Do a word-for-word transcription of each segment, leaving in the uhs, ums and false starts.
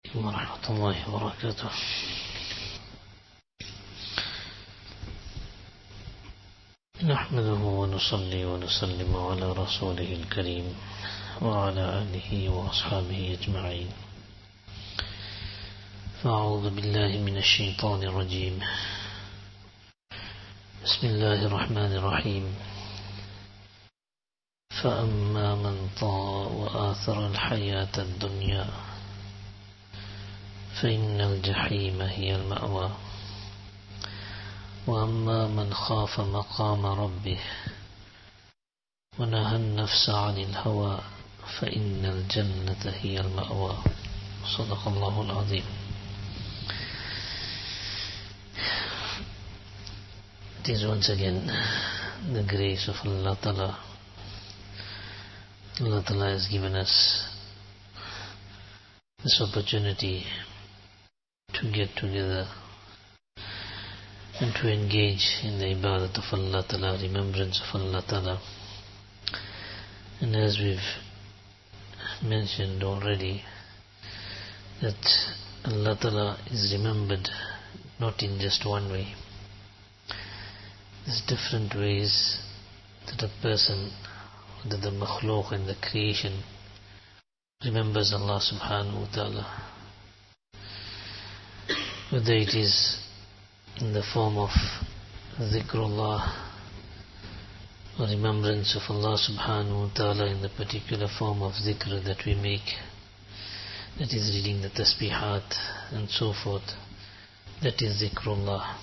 ورحمة الله وبركاته. نحمده ونصلي ونسلم على رسوله الكريم وعلى آله وأصحابه أجمعين. فأعوذ بالله من الشيطان الرجيم. بسم الله الرحمن الرحيم. فأما من طغى وآثر الحياة الدنيا فإن الجحيم هي المأوى وأما من خاف مقام ربه ونهى النفس عن الهوى فإن الجنة هي المأوى. صدق الله العظيم. It is once again the grace of Allah Ta'ala. Allah Ta'ala has given us this opportunity to get together and to engage in the ibadat of Allah Ta'ala, remembrance of Allah Ta'ala. And as we've mentioned already, that Allah Ta'ala is remembered not in just one way. There's different ways that a person, that the makhluk and the creation remembers Allah subhanahu wa ta'ala. Whether it is in the form of dhikrullah or remembrance of Allah subhanahu wa ta'ala in the particular form of dhikr that we make, that is reading the tasbihat and so forth, that is dhikrullah.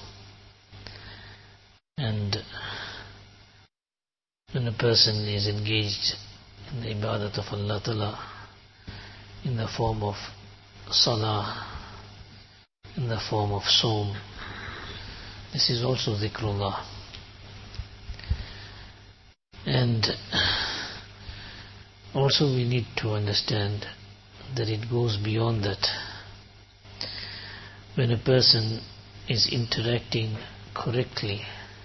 And when a person is engaged in the ibadat of Allah Ta'ala in the form of salah, in the form of sawm, this is also dhikrullah. And also we need to understand that it goes beyond that. When a person is interacting correctly,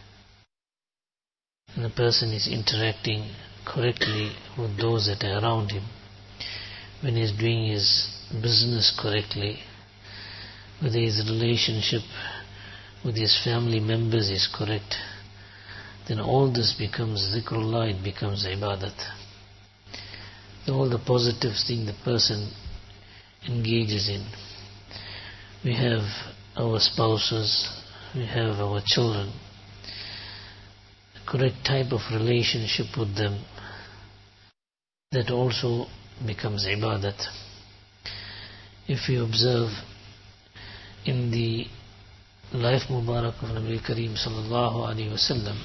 and a person is interacting correctly with those that are around him, when he is doing his business correctly, whether his relationship with his family members is correct, then all this becomes dhikrullah, it becomes ibadat. All the positive things the person engages in. We have our spouses, we have our children, correct type of relationship with them, that also becomes ibadat. If you observe in the life mubarak of Nabi Kareem sallallahu alaihi wasallam,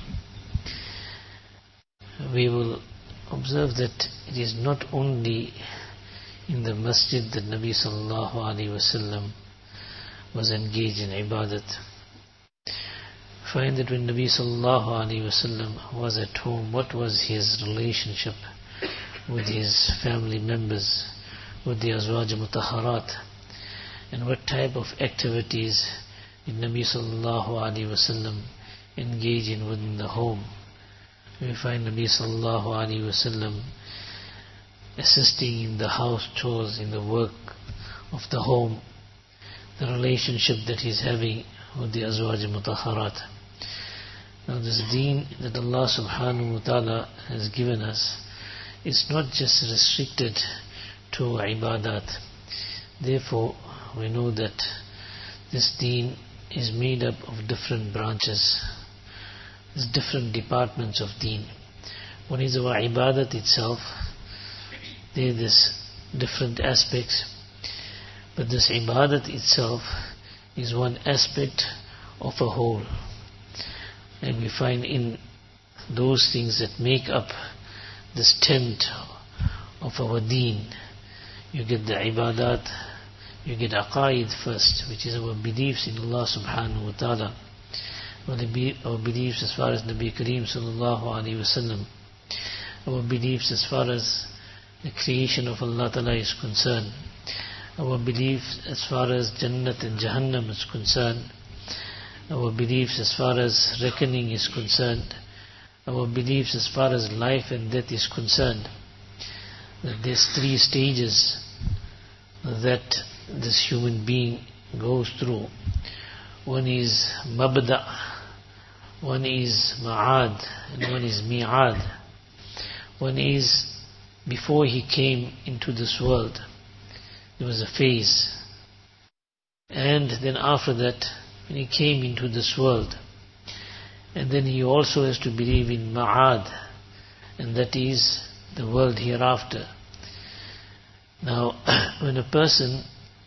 we will observe that it is not only in the masjid that Nabi sallallahu alaihi wasallam was engaged in ibadat. Find that when Nabi sallallahu alaihi wasallam was at home, what was his relationship with his family members, with the azwaj mutahharat, and what type of activities did Nabi sallallahu alaihi wasallam engage in within the home. We find Nabi sallallahu alaihi wasallam assisting in the house chores, in the work of the home, the relationship that he's having with the azwaj mutahharat. Now this deen that Allah subhanahu wa ta'ala has given us is not just restricted to ibadat. Therefore, we know that this deen is made up of different branches. There's different departments of deen. One is our ibadat itself. There are these different aspects. But this ibadat itself is one aspect of a whole. And we find in those things that make up this tent of our deen, you get the ibadat, you get aqaid first, which is our beliefs in Allah subhanahu wa ta'ala, our beliefs as far as Nabi Kareem sallallahu alaihi wasallam, our beliefs as far as the creation of Allah Ta'ala is concerned, our beliefs as far as Jannat and Jahannam is concerned, our beliefs as far as reckoning is concerned, our beliefs as far as life and death is concerned. That there's three stages that this human being goes through. One is mabda, one is ma'ad, and one is mi'ad. One is before he came into this world, there was a phase. And then after that, when he came into this world, and then he also has to believe in ma'ad, and that is the world hereafter. Now, when a person,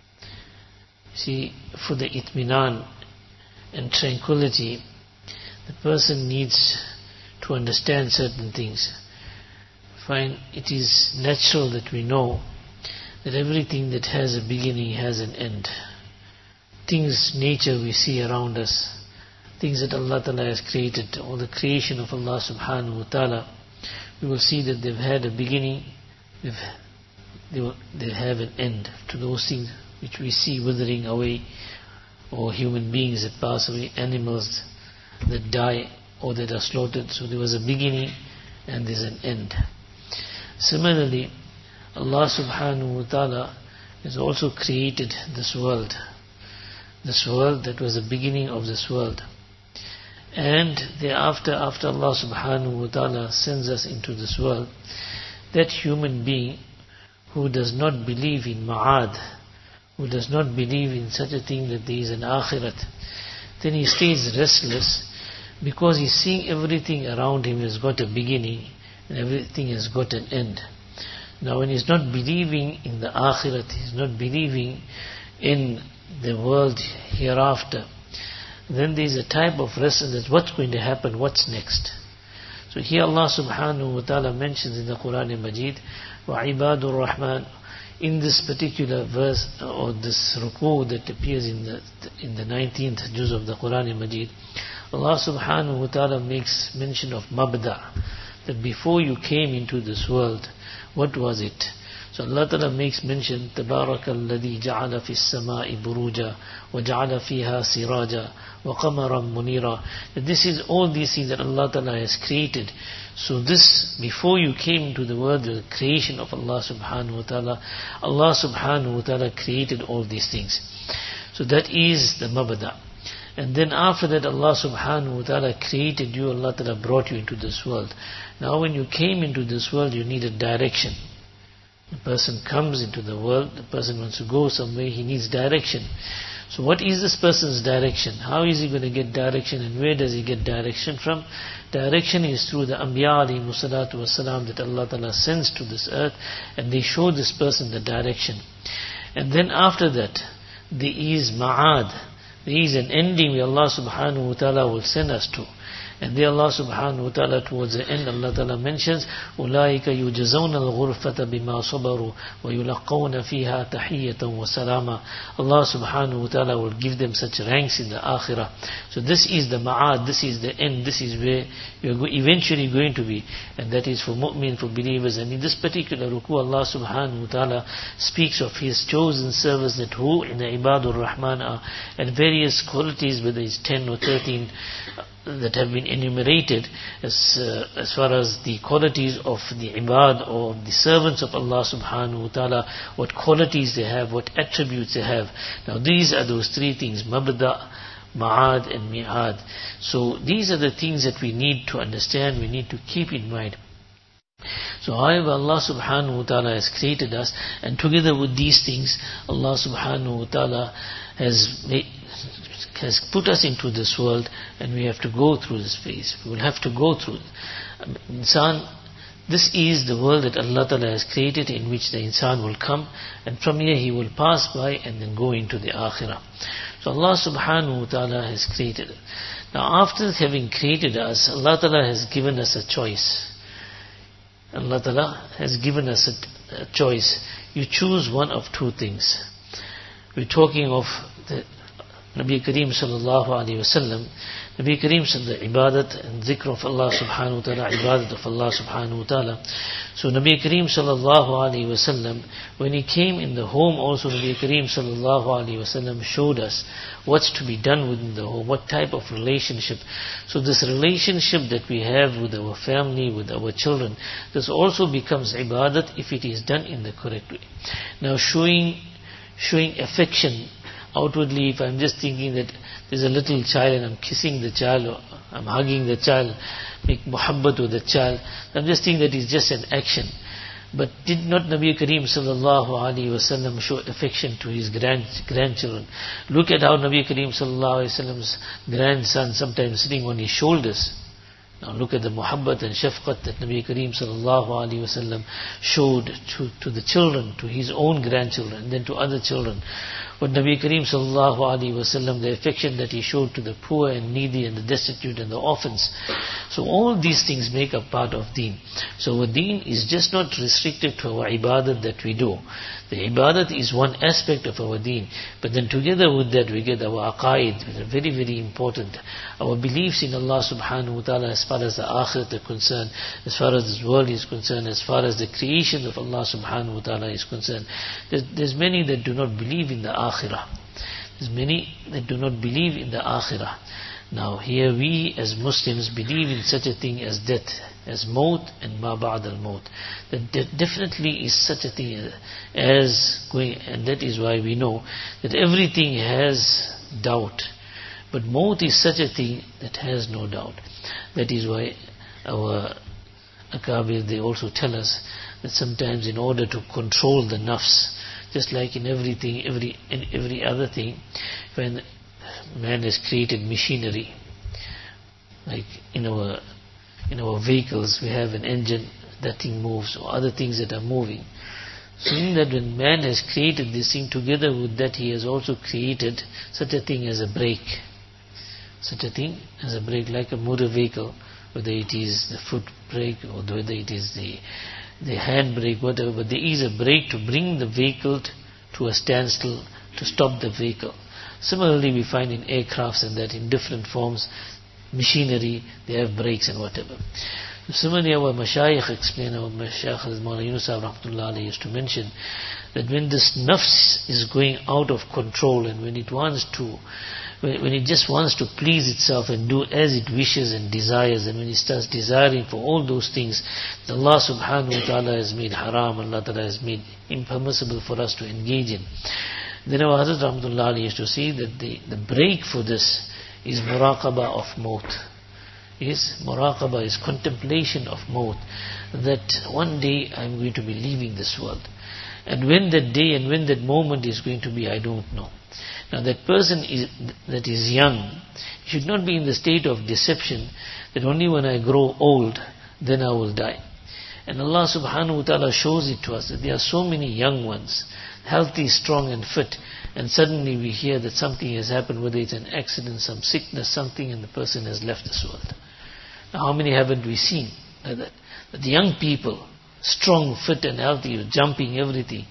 see, for the itminan and tranquility, the person needs to understand certain things. Fine, it is natural that we know that everything that has a beginning has an end. Things, nature we see around us, things that Allah Ta'ala has created, or the creation of Allah Subhanahu Wa Ta'ala, we will see that they've had a beginning, they've, they, will, they have an end to those things which we see withering away, or human beings that pass away, animals that die or that are slaughtered. So there was a beginning and there's an end. Similarly, Allah Subhanahu Wa Ta'ala has also created this world. This world that was the beginning of this world. And thereafter, after Allah Subhanahu Wa Ta'ala sends us into this world, that human being who does not believe in ma'ad, who does not believe in such a thing that there is an akhirat, then he stays restless because he's seeing everything around him has got a beginning and everything has got an end. Now when he's not believing in the akhirat, he's not believing in the world hereafter, then there is a type of restlessness. What's going to happen? What's next? So here Allah Subhanahu Wa Ta'ala mentions in the Quran Majid, وَعِبَادُ الرَّحْمَنِ. In this particular verse, or this ruku that appears in the in the nineteenth juz of the Quran Majid, Allah Subhanahu Wa Ta'ala makes mention of mabda, that before you came into this world, what was it? So Allah Ta'ala makes mention, تَبَارَكَ الَّذِي جَعَلَ فِي السَّمَاءِ بُرُوجًا وَجَعَلَ فِيهَا سِرَاجًا وَقَمَرًا مُنِيرًا. This is all these things that Allah Ta'ala has created. So this, before you came into the world, the creation of Allah Subhanahu Wa Ta'ala, Allah Subhanahu Wa Ta'ala created all these things. So that is the mabda. And then after that, Allah Subhanahu Wa Ta'ala created you, Allah Ta'ala brought you into this world. Now when you came into this world, you needed direction. The person comes into the world, the person wants to go somewhere, he needs direction. So what is this person's direction? How is he going to get direction, and where does he get direction from? Direction is through the Anbiya alayhimu salatu wasalam that Allah Ta'ala sends to this earth, and they show this person the direction. And then after that, there is ma'ad. There is an ending where Allah Subhanahu Wa Ta'ala will send us to. And there Allah Subhanahu Wa Ta'ala towards the end, Allah Ta'ala mentions, أُولَٰئِكَ يُجْزَوْنَ الْغُرْفَةَ بِمَا صَبَرُوا وَيُلَقَّوْنَ فِيهَا تَحِيَّةً وَسَلَامًا. Allah Subhanahu Wa Ta'ala will give them such ranks in the akhirah. So this is the ma'ad, this is the end, this is where you're eventually going to be. And that is for mu'min, for believers. And in this particular ruku, Allah Subhanahu Wa Ta'ala speaks of His chosen servants that who in the Ibadur Rahman are, and various qualities, whether it's ten or thirteen, that have been enumerated as uh, as far as the qualities of the ibad or the servants of Allah Subhanahu Wa Ta'ala, what qualities they have, what attributes they have. Now these are those three things: mabda, ma'ad and mi'ad. So these are the things that we need to understand, we need to keep in mind. So however Allah Subhanahu Wa Ta'ala has created us, and together with these things Allah Subhanahu Wa Ta'ala has made, has put us into this world, and we have to go through this phase. We will have to go through it. Insan, this is the world that Allah Ta'ala has created, in which the insan will come, and from here he will pass by and then go into the akhirah. So Allah Subhanahu Wa Ta'ala has created it. Now after having created us, Allah Ta'ala has given us a choice. Allah Ta'ala has given us a, a choice. You choose one of two things. We're talking of the Nabi Kareem Sallallahu Alaihi Wasallam. Nabi Kareem Sallallahu Ibadat and Zikr of Allah Subhanahu Wa Ta'ala, Ibadat of Allah Subhanahu Wa Ta'ala. So Nabi Kareem Sallallahu Alaihi Wasallam, when he came in the home also, Nabi Kareem Sallallahu Alaihi Wasallam showed us what's to be done within the home, what type of relationship. So this relationship that we have with our family, with our children, this also becomes Ibadat if it is done in the correct way. Now showing showing affection outwardly. If I'm just thinking that there's a little child and I'm kissing the child, or I'm hugging the child, make muhabbat with the child, I'm just thinking that it's just an action. But did not Nabi Kareem sallallahu alaihi wasallam show affection to his grand, grandchildren? Look at how Nabi Kareem sallallahu alaihi wasallam's grandson sometimes sitting on his shoulders. Now look at the muhabbat and shafqat that Nabi Kareem sallallahu alaihi wasallam showed to, to the children, to his own grandchildren, and then to other children. But Nabi Kareem sallallahu alaihi wasallam, the affection that he showed to the poor and needy and the destitute and the orphans. So all these things make up part of deen. So our deen is just not restricted to our ibadat that we do. The ibadat is one aspect of our deen, but then together with that we get our aqaid, which are very very important. Our beliefs in Allah subhanahu wa ta'ala, as far as the akhirat is concerned, as far as this world is concerned, as far as the creation of Allah subhanahu wa ta'ala is concerned. There's, there's many that do not believe in the akhirah. There's many that do not believe in the akhirah. Now here we as Muslims believe in such a thing as death, as maut and ma ba'd al-maut. That there definitely is such a thing as going, and that is why we know that everything has doubt. But maut is such a thing that has no doubt. That is why our akabir, they also tell us that sometimes in order to control the nafs, just like in everything, every in every other thing, when man has created machinery, like in our in our vehicles we have an engine, that thing moves, or other things that are moving. So in that, when man has created this thing, together with that he has also created such a thing as a brake. Such a thing as a brake, like a motor vehicle, whether it is the foot brake or whether it is the the hand brake, whatever, but there is a brake to bring the vehicle to a standstill, to stop the vehicle. Similarly, we find in aircrafts and that in different forms, machinery, they have brakes and whatever. Similarly, our mashayikh explain, our mashayikh Mawlana Yunus rahmatullah alayhi used to mention that when this nafs is going out of control and when it wants to, when, when it just wants to please itself and do as it wishes and desires, and when it starts desiring for all those things that Allah subhanahu wa ta'ala has made haram, Allah ta'ala has made impermissible for us to engage in, then our Hazrat rahmatullah alayhi used to say that the, the break for this is muraqabah of maut. Is muraqabah, is contemplation of maut, that one day I'm going to be leaving this world. And when that day and when that moment is going to be, I don't know. Now that person is, that is young, should not be in the state of deception that only when I grow old, then I will die. And Allah subhanahu wa ta'ala shows it to us that there are so many young ones, healthy, strong and fit, and suddenly we hear that something has happened, whether it's an accident, some sickness, something, and the person has left this world. Now how many haven't we seen like that? That the young people, strong, fit and healthy, jumping, everything,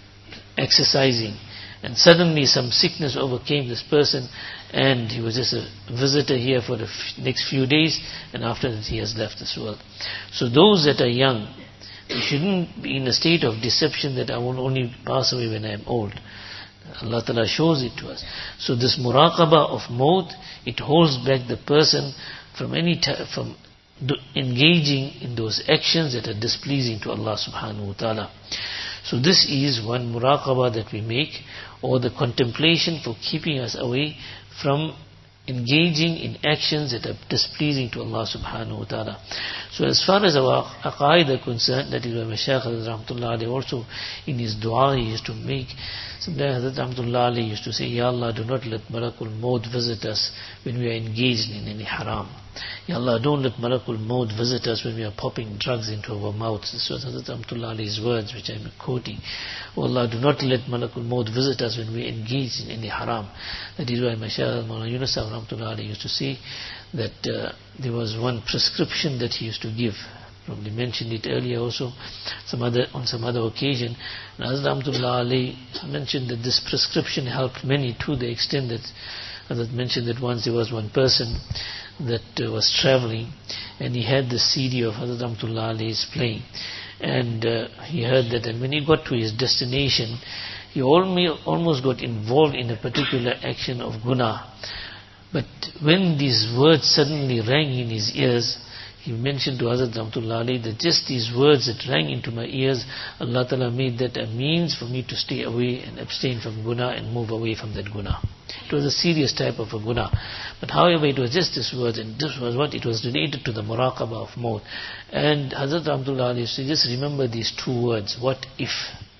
exercising, and suddenly some sickness overcame this person and he was just a visitor here for the f- next few days, and after that he has left this world. So those that are young, we shouldn't be in a state of deception that I will only pass away when I am old. Allah Ta'ala shows it to us. So this muraqabah of maut, it holds back the person from any t- from do- engaging in those actions that are displeasing to Allah Subhanahu wa Ta'ala. So this is one muraqabah that we make, or the contemplation for keeping us away from engaging in actions that are displeasing to Allah subhanahu wa ta'ala. So as far as our aqaid are concerned, that is why Mashaykh Rahmatullah alayhi also in his dua he used to make, sometimes Hazrat Rahmatullah alayhi used to say, Ya Allah, do not let Malakul Maut visit us when we are engaged in any haram. Ya Allah, don't let Malakul Maut visit us when we are popping drugs into our mouths. This was Hazrat Rahmatullah alayhi's words which I am quoting. Oh Allah, do not let Malakul Maut visit us when we are engaged in any haram. That is why Mashaykh Mawlana Yunus Rahmatullah alayhi used to say that uh, there was one prescription that he used to give. Probably mentioned it earlier also, some other on some other occasion. And Hazrat Rahmatullah alayhi mentioned that this prescription helped many to the extent that Hazrat mentioned that once there was one person that uh, was traveling and he had the C D of Hazrat Rahmatullah alayhi's playing, and uh, he heard that, and when he got to his destination he almost got involved in a particular action of guna. But when these words suddenly rang in his ears, he mentioned to Hazrat Rahmatullah Alayhi that just these words that rang into my ears, Allah Ta'ala made that a means for me to stay away and abstain from guna and move away from that guna. It was a serious type of a guna. But however, it was just this words, and this was what it was related to the muraqabah of maut. And Hazrat Rahmatullah Alayhi said, just remember these two words, what if?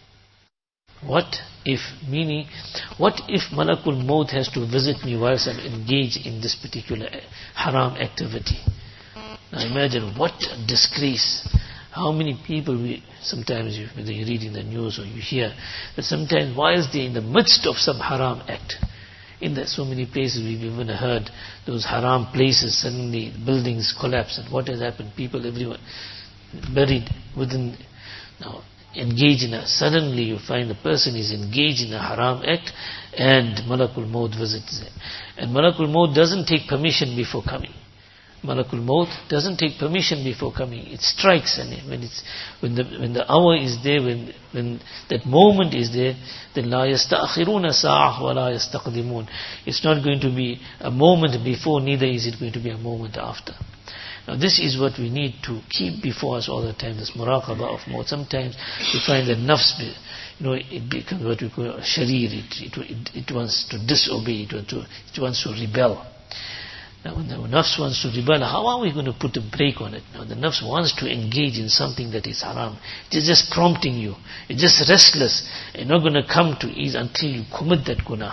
What if? Meaning, what if Malakul Maut has to visit me whilst I'm engaged in this particular haram activity? Now imagine what a disgrace. How many people we, sometimes you, whether you read in the news or you hear, that sometimes whilst they're in the midst of some haram act, in the, so many places we've even heard those haram places, suddenly buildings collapse, and what has happened? People, everyone buried within, now engaged in a, suddenly you find the person is engaged in a haram act, and Malakul Maut visits them. And Malakul Maut doesn't take permission before coming. Malakul Maut doesn't take permission before coming. It strikes, and when it's when the when the hour is there, when when that moment is there, then la yasta'khiruna sa'ah wa la yastaqdimun. It's not going to be a moment before, neither is it going to be a moment after. Now this is what we need to keep before us all the time, this muraqabah of maut. Sometimes we find that nafs, you know, it becomes what we call a sharir. It, it, it, it wants to disobey, it wants to, it wants to rebel. Now when the nafs wants to rebel, how are we going to put a break on it? Now the nafs wants to engage in something that is haram. It is just prompting you. It's just restless. You're not going to come to ease until you commit that guna.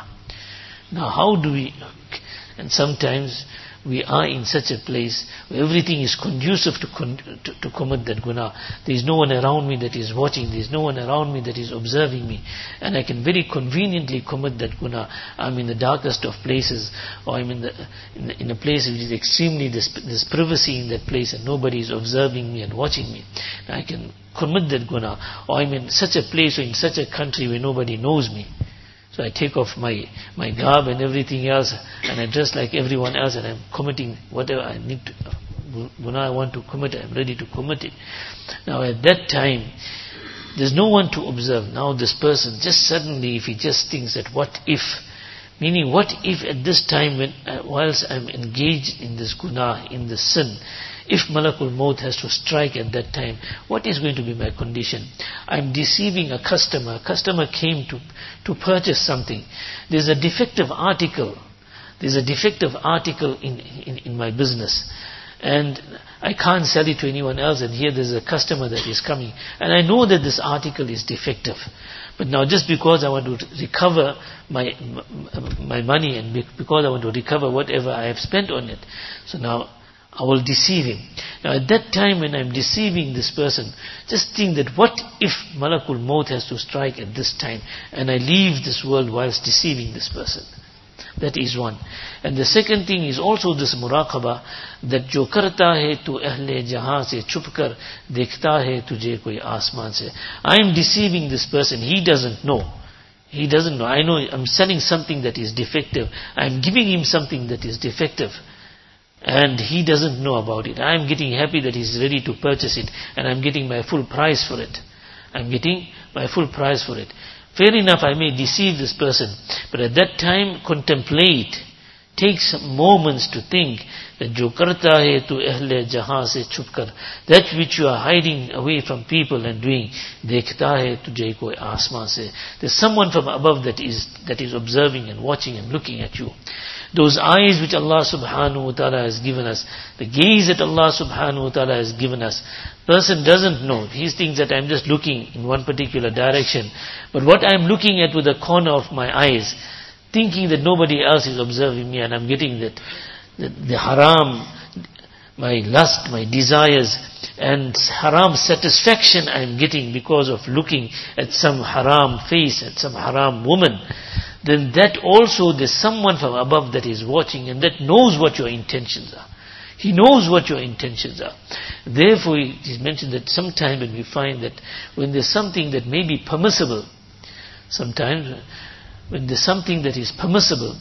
Now how do we, and sometimes we are in such a place where everything is conducive to, con, to, to commit that guna. There is no one around me that is watching. There is no one around me that is observing me. And I can very conveniently commit that guna. I'm in the darkest of places, or I'm in, the, in, the, in a place which is extremely, there's, there's privacy in that place and nobody is observing me and watching me. And I can commit that guna. Or I'm in such a place or in such a country where nobody knows me. So I take off my, my garb and everything else, and I dress like everyone else, and I'm committing whatever I need to, when I want to commit, I'm ready to commit it. Now at that time, there's no one to observe. Now this person, just suddenly, if he just thinks that what if, meaning what if at this time, when uh, whilst I'm engaged in this guna, in this sin, if Malakul Maut has to strike at that time, what is going to be my condition? I'm deceiving a customer. A customer came to, to purchase something. There's a defective article. There's a defective article in, in, in my business. And I can't sell it to anyone else. And here there's a customer that is coming. And I know that this article is defective. But now just because I want to recover my, my money, and because I want to recover whatever I have spent on it, so now I will deceive him. Now at that time when I'm deceiving this person, just think that what if Malakul Maut has to strike at this time and I leave this world whilst deceiving this person? That is one. And the second thing is also this muraqabah, that jo karta hai tu ahle jahan se chupkar dekhta hai tujhe koi asman se. I am deceiving this person. He doesn't know. He doesn't know. I know I'm selling something that is defective. I'm giving him something that is defective. And he doesn't know about it. I'm getting happy that he's ready to purchase it, and I'm getting my full price for it. I'm getting my full price for it. Fair enough, I may deceive this person, but at that time, contemplate. Take some moments to think that jo karta hai tu ahle jahan se chupkar, that which you are hiding away from people and doing, dekhta hai tujhe koi asman se. There's someone from above that is that is observing and watching and looking at you. Those eyes which Allah subhanahu wa ta'ala has given us, the gaze that Allah subhanahu wa ta'ala has given us, person doesn't know. He thinks that I'm just looking in one particular direction. But what I'm looking at with the corner of my eyes, thinking that nobody else is observing me, and I'm getting that, that the haram, my lust, my desires, and haram satisfaction I'm getting because of looking at some haram face, at some haram woman, then that also there's someone from above that is watching and that knows what your intentions are. He knows what your intentions are. Therefore it is mentioned that sometime when we find that when there's something that may be permissible, sometimes when there's something that is permissible,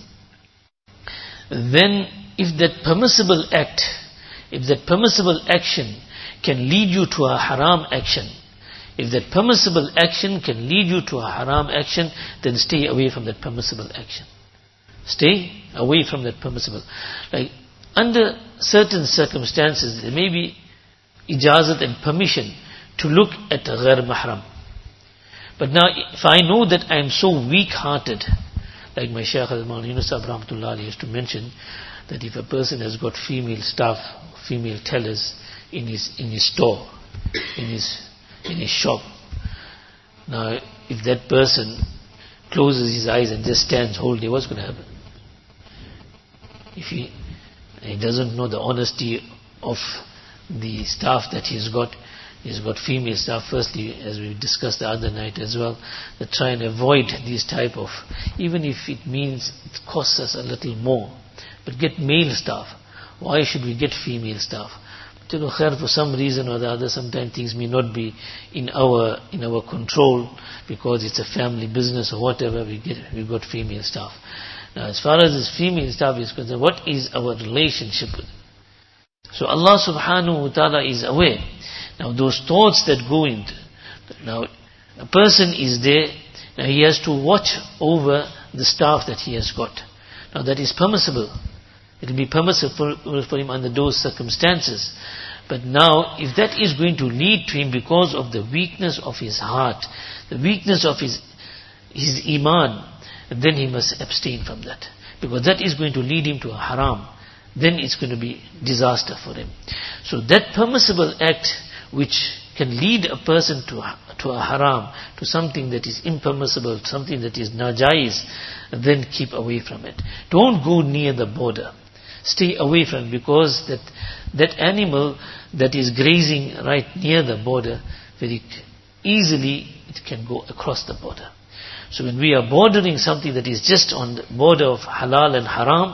then if that permissible act, if that permissible action can lead you to a haram action, if that permissible action can lead you to a haram action, then stay away from that permissible action. Stay away from that permissible. Like under certain circumstances, there may be ijazat and permission to look at a ghair mahram. But now, if I know that I am so weak-hearted, like my Shaykh al-Maulana Yunus Sahib Rahmatullah used to mention, that if a person has got female staff, female tellers in his in his store, in his in his shop, now if that person closes his eyes and just stands whole day, what's going to happen? If he he doesn't know the honesty of the staff that he's got, he's got female staff. Firstly, as we discussed the other night as well, that try and avoid these type of, even if it means it costs us a little more, but get male staff. Why should we get female staff? But you know, khair, for some reason or the other, sometimes things may not be in our in our control because it's a family business or whatever. We get we got female staff. Now, as far as this female staff is concerned, what is our relationship with it? So Allah Subhanahu wa Taala is aware. Now, those thoughts that go into, now a person is there. Now he has to watch over the staff that he has got. Now that is permissible. It will be permissible for, for him under those circumstances. But now, if that is going to lead to him because of the weakness of his heart, the weakness of his his iman, then he must abstain from that. Because that is going to lead him to a haram. Then it's going to be disaster for him. So that permissible act which can lead a person to to a haram, to something that is impermissible, something that is najais, then keep away from it. Don't go near the border. Stay away from it, because that that animal that is grazing right near the border, very easily it can go across the border. So when we are bordering something that is just on the border of halal and haram,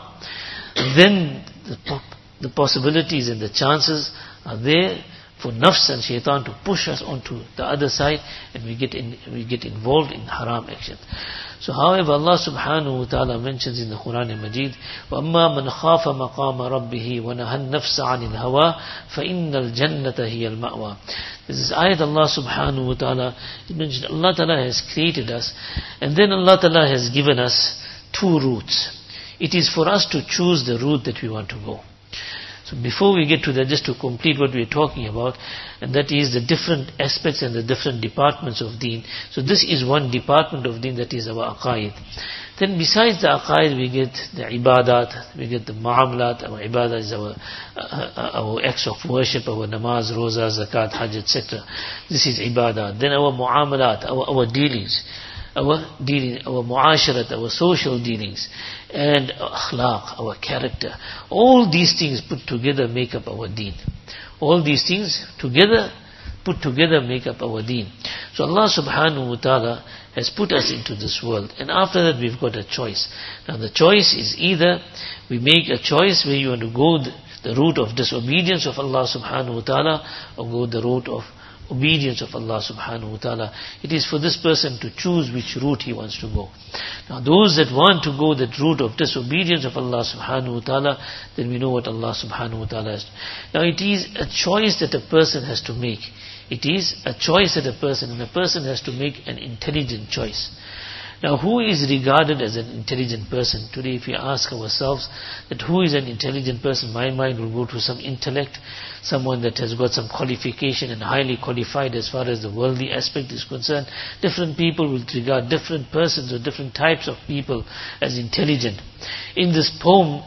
then the, the possibilities and the chances are there for nafs and shaitan to push us onto the other side, and we get in, we get involved in haram action. So however, Allah subhanahu wa ta'ala mentions in the Quran al-Majid, وَأَمَّا مَنْ خَافَ مَقَامَ رَبِّهِ وَنَهَى النَّفْسَ عَنِ الْهَوَى فَإِنَّ الْجَنَّةَ هِيَ الْمَأْوَى. This is ayat Allah subhanahu wa ta'ala. It mentions Allah ta'ala has created us, and then Allah ta'ala has given us two routes. It is for us to choose the route that we want to go. So before we get to that, just to complete what we are talking about, and that is the different aspects and the different departments of deen. So this is one department of deen, that is our aqaid. Then besides the aqaid, we get the ibadat, we get the muamalat. Our ibadat is our uh, our acts of worship, our namaz, roza, zakat, hajj, et cetera. This is ibadat. Then our muamalat, our, our dealings. Our dealing, our muasharat, our social dealings, and akhlaq, our character. All these things put together make up our deen. All these things together, put together make up our deen. So Allah subhanahu wa ta'ala has put us into this world, and after that we've got a choice. Now the choice is either we make a choice where you want to go the, the route of disobedience of Allah subhanahu wa ta'ala, or go the route of obedience of Allah subhanahu wa ta'ala. It is for this person to choose which route he wants to go. Now those that want to go that route of disobedience of Allah subhanahu wa ta'ala, then we know what Allah subhanahu wa ta'ala has. Now it is a choice that a person has to make. It is a choice that a person, and a person has to make an intelligent choice. Now who is regarded as an intelligent person? Today if we ask ourselves that who is an intelligent person, my mind will go to some intellect, someone that has got some qualification and highly qualified as far as the worldly aspect is concerned. Different people will regard different persons or different types of people as intelligent. In this poem,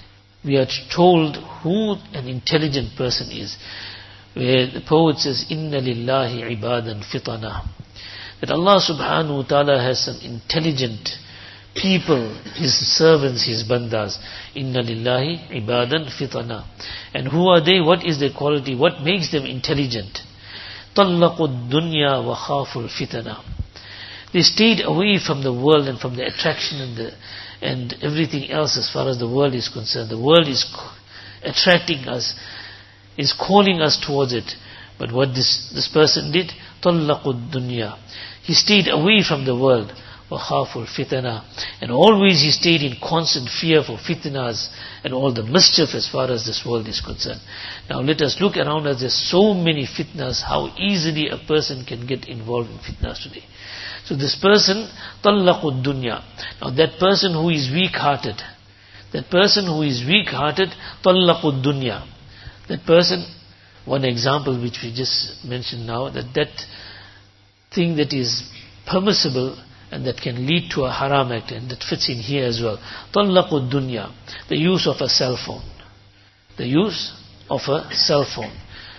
we are told who an intelligent person is, where the poet says, Inna lillahi ibadan fitana. That Allah subhanahu wa ta'ala has some intelligent people, His servants, His bandas. Inna lillahi ibadan fitana. And who are they? What is their quality? What makes them intelligent? Tallaqud dunya wa khaful fitana. They stayed away from the world and from the attraction and the, and everything else as far as the world is concerned. The world is attracting us, is calling us towards it. But what this, this person did, Tallaqud dunya. He stayed away from the world. وَخَافُ الْفِتَنَةِ. And always he stayed in constant fear for fitnas and all the mischief as far as this world is concerned. Now let us look around us. There's so many fitnas, how easily a person can get involved in fitnas today. So this person, طَلَّقُ الدُّنْيَا. Now that person who is weak-hearted, That person who is weak-hearted, طَلَّقُ الدُّنْيَا. That person, one example which we just mentioned now, that that thing that is permissible and that can lead to a haram act, and that fits in here as well. طَلَّقُ الدُّنْيا. The use of a cell phone. The use of a cell phone.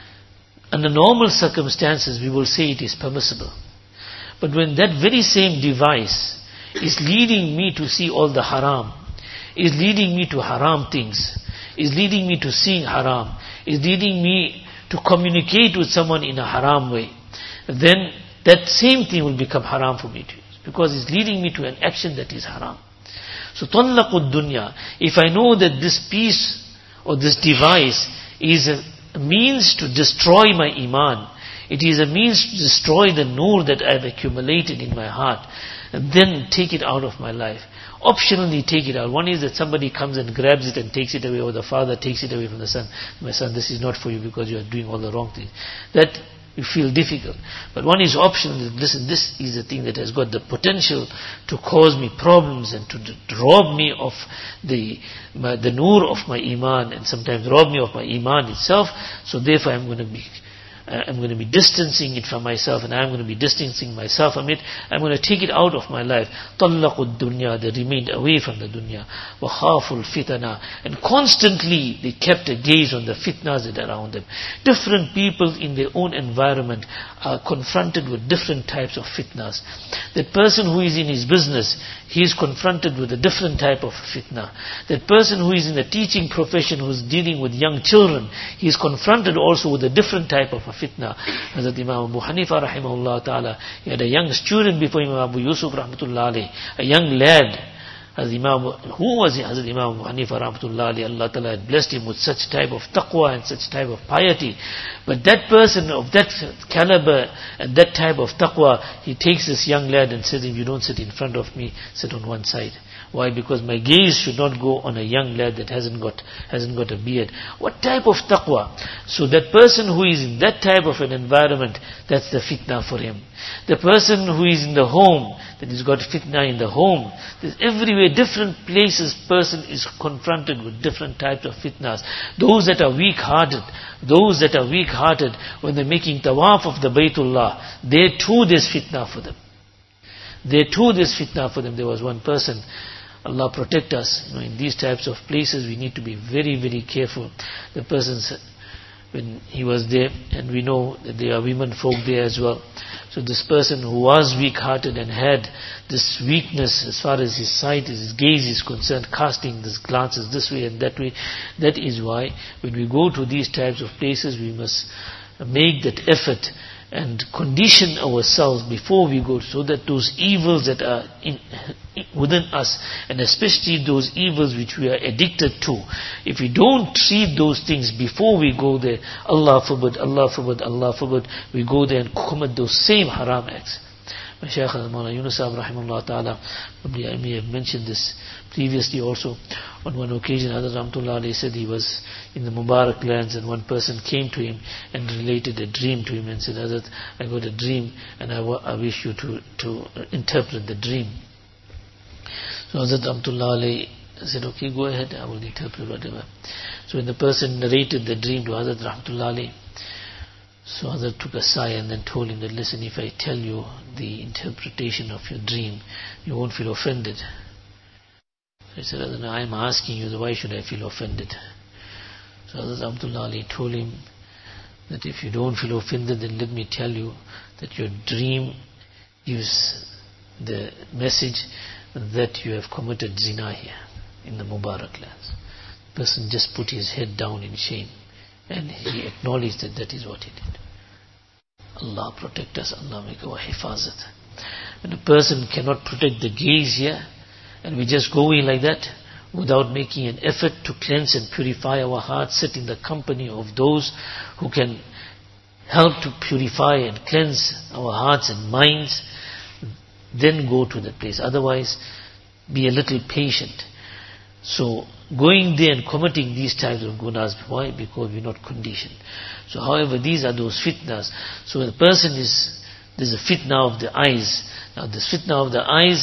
Under normal circumstances, we will say it is permissible. But when that very same device is leading me to see all the haram, is leading me to haram things, is leading me to seeing haram, is leading me to communicate with someone in a haram way, then that same thing will become haram for me to use, because it's leading me to an action that is haram. So طَلَّقُ الدُّنْيا. If I know that this piece or this device is a means to destroy my iman, it is a means to destroy the nur that I have accumulated in my heart, and then take it out of my life. Optionally take it out. One is that somebody comes and grabs it and takes it away, or the father takes it away from the son. My son, this is not for you because you are doing all the wrong things. That you feel difficult. But one is optional. Listen, this is the thing that has got the potential to cause me problems and to, to rob me of the my, the nur of my iman, and sometimes rob me of my iman itself. So therefore I'm going to be Uh, I'm going to be distancing it from myself, and I'm going to be distancing myself from it. I'm going to take it out of my life. طَلَّقُوا الدُّنْيَا. They remained away from the dunya. وَخَافُوا الْفِتَنَا. And constantly they kept a gaze on the fitnas that are around them. Different people in their own environment are confronted with different types of fitnas. That person who is in his business, he is confronted with a different type of fitna. That person who is in the teaching profession, who is dealing with young children, he is confronted also with a different type of a fitna. Hazrat Imam Abu Hanifa rahimahullah ta'ala, he had a young student before Imam Abu Yusuf rahmatullah alayhi, a young lad. Hazrat Imam, who was Hazrat Imam Abu Hanifa rahmatullah alayhi? Allah ta'ala had blessed him with such type of taqwa and such type of piety. But that person of that caliber and that type of taqwa, he takes this young lad and says, if you don't sit in front of me, sit on one side. Why? Because my gaze should not go on a young lad that hasn't got hasn't got a beard. What type of taqwa? So that person who is in that type of an environment, that's the fitna for him. The person who is in the home, that has got fitna in the home. There's everywhere, different places, person is confronted with different types of fitnas. Those that are weak-hearted, those that are weak-hearted, when they're making tawaf of the Baytullah, there too there's fitna for them. There too there's fitna for them. There was one person, Allah protect us, you know, in these types of places we need to be very, very careful. The person said, when he was there, and we know that there are women folk there as well. So this person who was weak-hearted and had this weakness as far as his sight, his gaze is concerned, casting these glances this way and that way, that is why when we go to these types of places, we must make that effort and condition ourselves before we go, so that those evils that are in, within us, and especially those evils which we are addicted to, if we don't treat those things before we go there, Allah forbid, Allah forbid, Allah forbid, we go there and commit those same haram acts. My Shaykh Mawlana Yunus Sahib rahimahullah ta'ala, probably I may have mentioned this previously also. On one occasion, Hazrat Rahmatullah alayhi said he was in the Mubarak lands, and one person came to him and related a dream to him and said, Hazrat, I got a dream and I, w- I wish you to, to interpret the dream. So Hazrat Rahmatullah alayhi said, okay, go ahead, I will interpret whatever. So when the person narrated the dream to Hazrat Rahmatullah alayhi, so Hazrat took a sigh and then told him that, listen, if I tell you the interpretation of your dream, you won't feel offended. So he said, I am asking you, why should I feel offended? So Hazrat Abdullah Ali told him that if you don't feel offended, then let me tell you that your dream gives the message that you have committed zina here in the Mubarak lands. The person just put his head down in shame, and he acknowledged that that is what he did. Allah protect us, Allah make our hifazat. When a person cannot protect the gaze here, and we just go in like that, without making an effort to cleanse and purify our hearts, sit in the company of those who can help to purify and cleanse our hearts and minds, then go to that place. Otherwise, be a little patient. So, going there and committing these types of gunas, why? Because we're not conditioned. So, however, these are those fitnas. So, the person is, there's a fitna of the eyes. Now, this fitna of the eyes,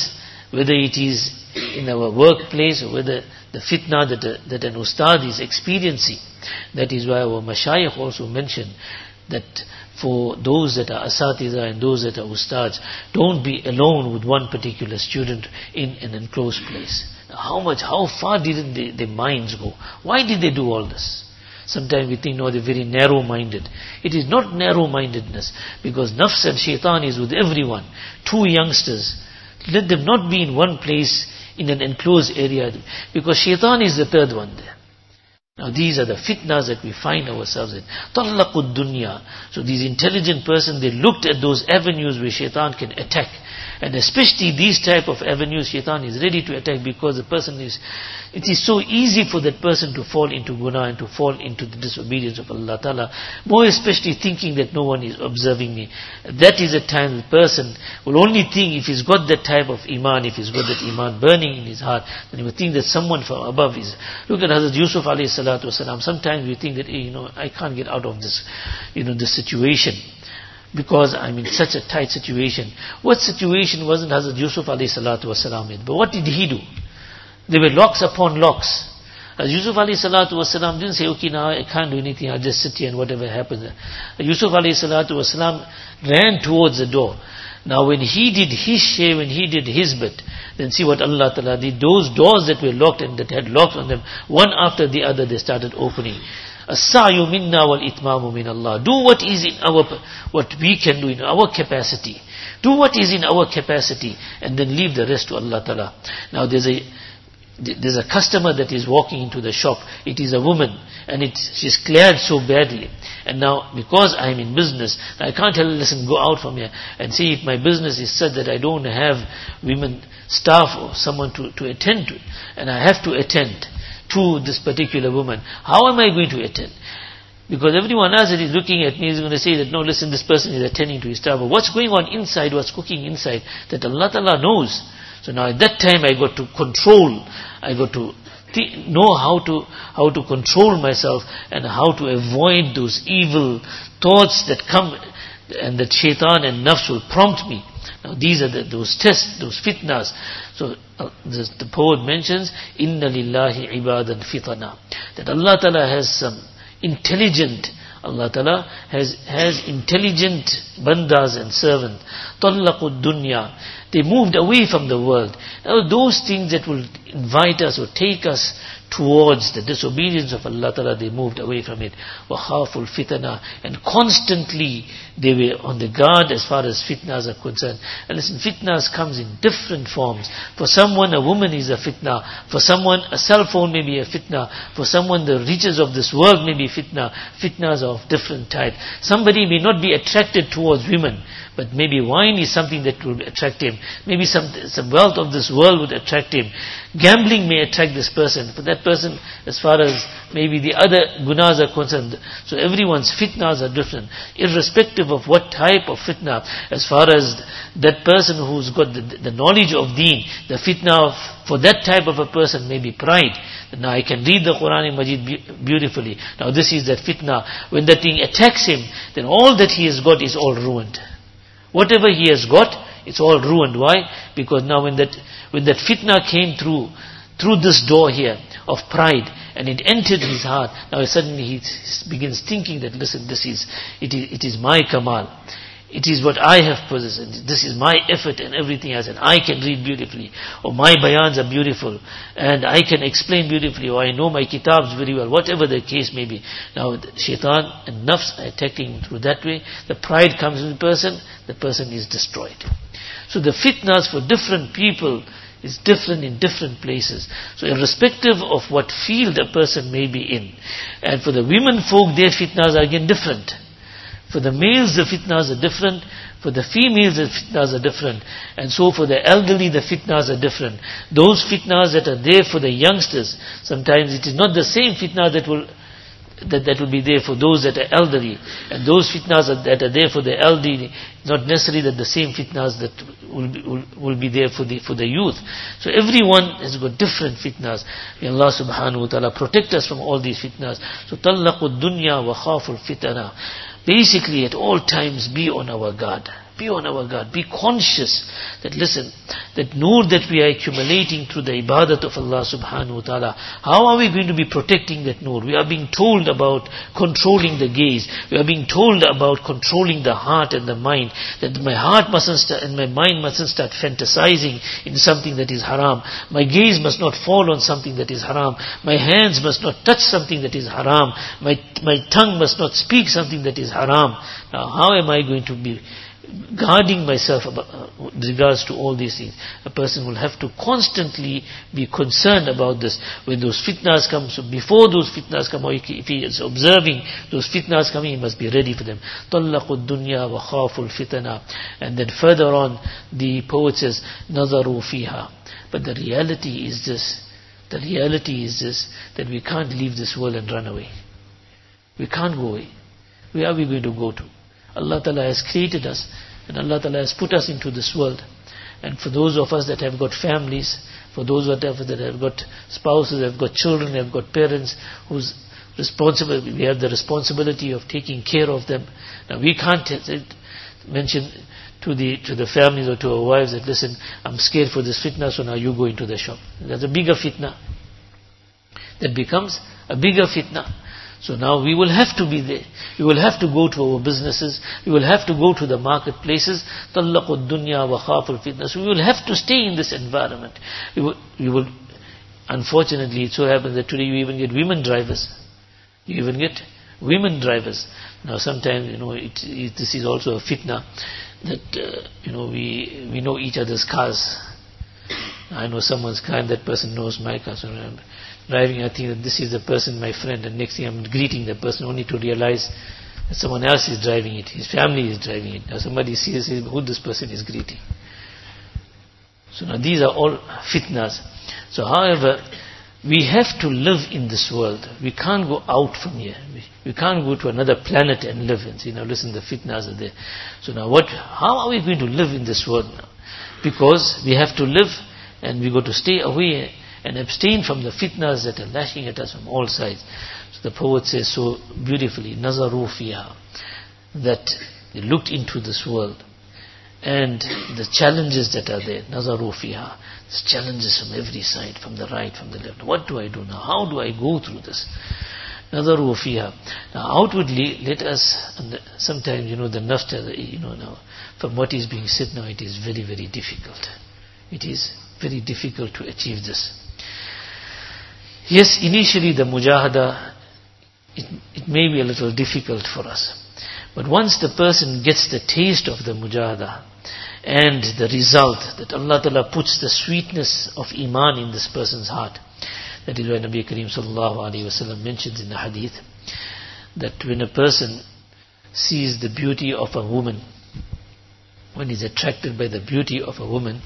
whether it is in our workplace, or whether the fitna that, a, that an ustad is experiencing. That is why our mashayikh also mentioned that for those that are asatiza and those that are ustads, don't be alone with one particular student in an enclosed place. Now, how much, how far did they, their minds go? Why did they do all this? Sometimes we think, no, they're very narrow-minded. It is not narrow-mindedness, because nafs and shaitan is with everyone. Two youngsters, let them not be in one place in an enclosed area, because shaitan is the third one there. Now these are the fitnas that we find ourselves in. Tallaqud dunya. So these intelligent persons, they looked at those avenues where shaitan can attack. And especially these type of avenues, shaitan is ready to attack, because the person is, it is so easy for that person to fall into guna and to fall into the disobedience of Allah Ta'ala. More especially thinking that no one is observing me. That is the time the person will only think, if he's got that type of iman, if he's got that iman burning in his heart, then he will think that someone from above is. Look at Hazrat Yusuf alayhi salatu wasalam. Sometimes we think that, hey, you know, I can't get out of this, you know, this situation, because I'm in such a tight situation. What situation wasn't Hazrat Yusuf alayhi salatu wasalam in? But what did he do? There were locks upon locks. As Yusuf alayhi salatu wasalam didn't say, okay, now I can't do anything, I'll just sit here and whatever happens. Yusuf alayhi salatu wasalam ran towards the door. Now when he did his share, when he did his bit, then see what Allah Ta'ala did. Those doors that were locked and that had locks on them, one after the other they started opening. As-sa'yu minna wal itmamu min Allah. Do what is in our, what we can do in our capacity. Do what is in our capacity, and then leave the rest to Allah Ta'ala. Now there's a, there's a customer that is walking into the shop. It is a woman, and it's, she's clad so badly. And now, because I'm in business, I can't tell her, listen, go out from here. And see, if my business is such that I don't have women staff or someone to, to attend to, and I have to attend to this particular woman, how am I going to attend? Because everyone else that is looking at me is going to say that, no, listen, this person is attending to his staff. But what's going on inside, what's cooking inside, that Allah Ta'ala knows. So now at that time I got to control, I got to th- know how to how to control myself, and how to avoid those evil thoughts that come, and that shaitan and nafs will prompt me. Now these are the, those tests, those fitnas. So uh, the, the poet mentions, Inna lillahi ibadan fitana. That Allah Ta'ala has some intelligent, Allah Ta'ala has, has intelligent bandas and servants. Tallaqud dunya. They moved away from the world. Now those things that will invite us or take us towards the disobedience of Allah Ta'ala, they moved away from it. وَخَافُ الْفِتَنَا. And constantly they were on the guard as far as fitnas are concerned. And listen, fitnas comes in different forms. For someone, a woman is a fitna. For someone, a cell phone may be a fitna. For someone, the riches of this world may be fitna. Fitnas are of different type. Somebody may not be attracted towards women, but maybe wine is something that would attract him. Maybe some, some wealth of this world would attract him. Gambling may attract this person. For that person, as far as maybe the other gunas are concerned. So everyone's fitnas are different. Irrespective of what type of fitna, as far as that person who's got the, the knowledge of deen, the fitna of, for that type of a person may be pride. Now I can read the Quran Majid beautifully. Now this is that fitna. When that thing attacks him, then all that he has got is all ruined. Whatever he has got, it's all ruined. Why? Because now when that when that fitna came through, through this door here of pride, and it entered his heart, now suddenly he begins thinking that, listen, this is, it is, it is my kamal. It is what I have possessed. This is my effort and everything else. And I can read beautifully. Or my bayans are beautiful. And I can explain beautifully. Or I know my kitabs very well. Whatever the case may be. Now, shaitan and nafs are attacking through that way. The pride comes in the person. The person is destroyed. So the fitnas for different people is different in different places. So irrespective of what field a person may be in. And for the women folk, their fitnas are again different. For the males, the fitnas are different. For the females, the fitnas are different. And so for the elderly, the fitnas are different. Those fitnas that are there for the youngsters, sometimes it is not the same fitna that will that, that will be there for those that are elderly. And those fitnas are, that are there for the elderly, not necessarily that the same fitnas that will be, will, will be there for the for the youth. So everyone has got different fitnas. May Allah subhanahu wa ta'ala protect us from all these fitnas. So tallaqud dunya wa khaful fitana. Basically, at all times, be on our guard. Be on our guard. Be conscious that, listen, that nur that we are accumulating through the ibadat of Allah subhanahu wa ta'ala, how are we going to be protecting that nur? We are being told about controlling the gaze. We are being told about controlling the heart and the mind. That my heart mustn't start, and my mind mustn't start fantasizing in something that is haram. My gaze must not fall on something that is haram. My hands must not touch something that is haram. My, my tongue must not speak something that is haram. Now, how am I going to be guarding myself about, uh, with regards to all these things? A person will have to constantly be concerned about this. When those fitnas come, so before those fitnas come, or if he is observing those fitnas coming, he must be ready for them. طَلَّقُوا الدُّنْيَا وَخَافُوا الْفِتَنَا. And then further on, the poet says, نَظَرُوا فِيهَا. But the reality is this, the reality is this, that we can't leave this world and run away. We can't go away. Where are we going to go to? Allah Ta'ala has created us, and Allah Ta'ala has put us into this world. And for those of us that have got families, for those of us that have got spouses, have got children, have got parents, who's responsible, we have the responsibility of taking care of them. Now we can't mention to the to the families or to our wives that, listen, I'm scared for this fitna, so now you go into the shop. That's a bigger fitna. That becomes a bigger fitna. So now we will have to be there. We will have to go to our businesses. We will have to go to the marketplaces. طَلَّقُوا الدُّنْيَا وَخَافُوا الْفِتْنَةِ. So we will have to stay in this environment. We will, we will, unfortunately, it so happens that today you even get women drivers. You even get women drivers. Now sometimes, you know, it, it, this is also a fitna that, uh, you know, we, we know each other's cars. I know someone's car and that person knows my car. So I'm driving, I think that this is the person, my friend, and next thing I'm greeting the person only to realize that someone else is driving it. His family is driving it. Now somebody sees who this person is greeting. So now these are all fitnas. So however, we have to live in this world. We can't go out from here. We, we can't go to another planet and live and say, now listen, the fitnas are there. So now what, how are we going to live in this world now? Because we have to live, and we got to stay away and abstain from the fitnas that are lashing at us from all sides. So the poet says so beautifully, Nazaru fiha, that they looked into this world and the challenges that are there. Nazaru fiha, there's challenges from every side, from the right, from the left. What do I do now? How do I go through this? Nazaru fiha. Now outwardly, let us, sometimes, you know, the nafta, you know, now, from what is being said now, it is very, very difficult. It is very difficult to achieve this. Yes, initially the mujahada, it, it may be a little difficult for us. But once the person gets the taste of the mujahada and the result that Allah Ta'ala puts the sweetness of iman in this person's heart, that is why Nabi Kareem Sallallahu Alaihi Wasallam mentions in the hadith that when a person sees the beauty of a woman, when he's attracted by the beauty of a woman,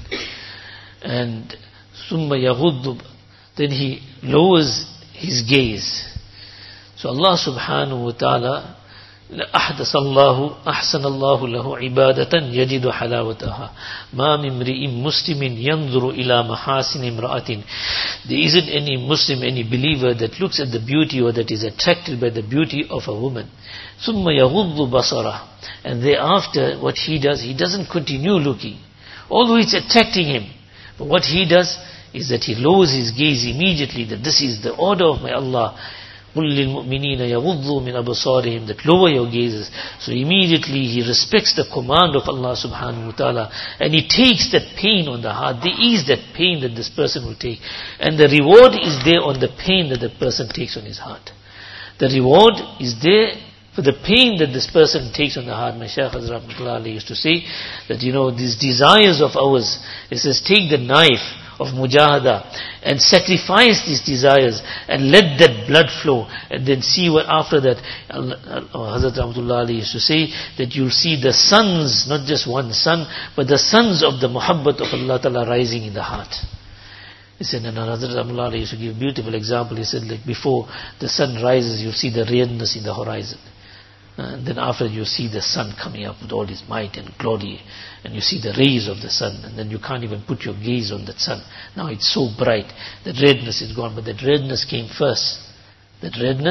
and summa yaghuddu, then he lowers his gaze. So Allah subhanahu wa ta'ala أحدث الله أحسن الله له عبادة يجد حلاوتها ما من امرئ مسلم ينظر إلى محاسن امرأة. There isn't any Muslim, any believer that looks at the beauty or that is attracted by the beauty of a woman. ثم يغض بصره, and thereafter what he does, he doesn't continue looking, although it's attracting him. But what he does is that he lowers his gaze immediately, that this is the order of my Allah. قُلْ لِلْمُؤْمِنِينَ يَغُضُّوا مِنْ أَبْصَارِهِمْ, that lower your gazes. So immediately he respects the command of Allah subhanahu wa ta'ala, and he takes that pain on the heart. There is that pain that this person will take, and the reward is there on the pain that the person takes on his heart. The reward is there for the pain that this person takes on the heart. My Shaykh Hazrat Rahmatullah used to say that, you know, these desires of ours, it says, take the knife of mujahada and sacrifice these desires and let that blood flow, and then see what after that. Hazrat Rahmatullah used to say that you'll see the sons, not just one son, but the sons of the muhabbat of Allah Ta'ala rising in the heart. He said, and Hazrat Rahmatullah used to give a beautiful example. He said, like before the sun rises, you'll see the redness in the horizon. And then after you see the sun coming up with all its might and glory, and you see the rays of the sun, and then you can't even put your gaze on that sun. Now it's so bright, that redness is gone, but that redness came first. That redness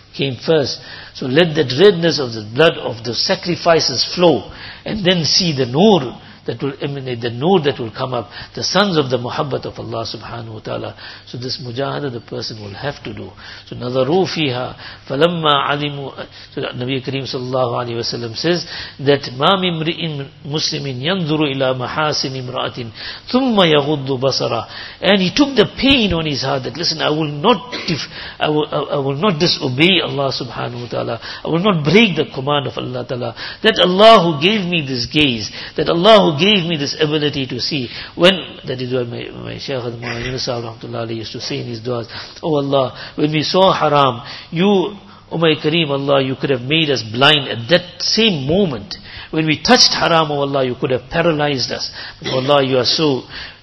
came first. So let that redness of the blood of the sacrifices flow, and then see the nur that will emanate, the nur that will come up, the sons of the muhabbat of Allah subhanahu wa ta'ala. So this mujahada the person will have to do. So نَظَرُوا فِيهَا فَلَمَّا عَلِمُوا. So Nabi Kareem sallallahu alayhi wa sallam says that مَا مِمْرِئٍ مُسْلِمٍ يَنْظُرُ إِلَى مَحَاسِنِ امْرَأَةٍ ثُمَّ يَغُضُّ بَصَرًا. And he took the pain on his heart that, listen, I will not dif- I will, I will not disobey Allah subhanahu wa ta'ala. I will not break the command of Allah ta'ala. That Allah who gave me this gaze, that Allah who gave me this ability to see. When, that is what my, my Shaykh Mawlana Yunus Rahmatullah used to say in his du'as, oh Allah, when we saw haram, you, oh my Kareem Allah, you could have made us blind at that same moment. When we touched haram, oh Allah, you could have paralyzed us. But oh Allah, you are so,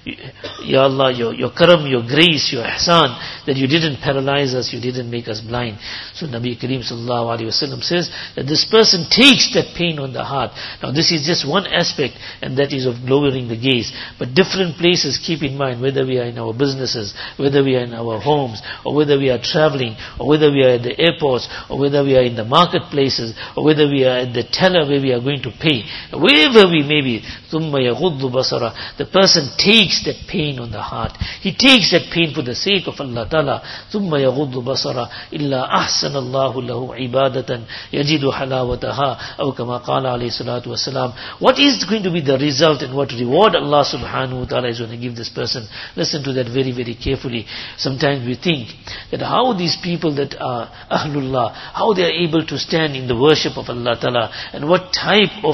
Ya Allah, your, your karam, your grace, your ihsan, that you didn't paralyze us, you didn't make us blind. So Nabi Kareem sallallahu alayhi wa sallam says that this person takes that pain on the heart. Now this is just one aspect, and that is of lowering the gaze. But different places, keep in mind, whether we are in our businesses, whether we are in our homes, or whether we are traveling, or whether we are at the airports, or whether we are in the marketplaces, or whether we are at the teller where we are going to pay, wherever we may be, ثُمَّ يَغُضُّ بَصَرًا. The person takes that pain on the heart. He takes that pain for the sake of Allah Ta'ala. ثُمَّ يَغُضُّ بَصَرًا إِلَّا أَحْسَنَ اللَّهُ لَهُ عِبَادَةً يَجِدُ حَلَاوَتَهَا أو كما قال عليه الصلاة والسلام. What is going to be the result and what reward Allah subhanahu wa ta'ala is going to give this person? Listen to that very, very carefully. Sometimes we think that how these people that are Ahlullah, how they are able to stand in the worship of Allah Ta'ala, and what type of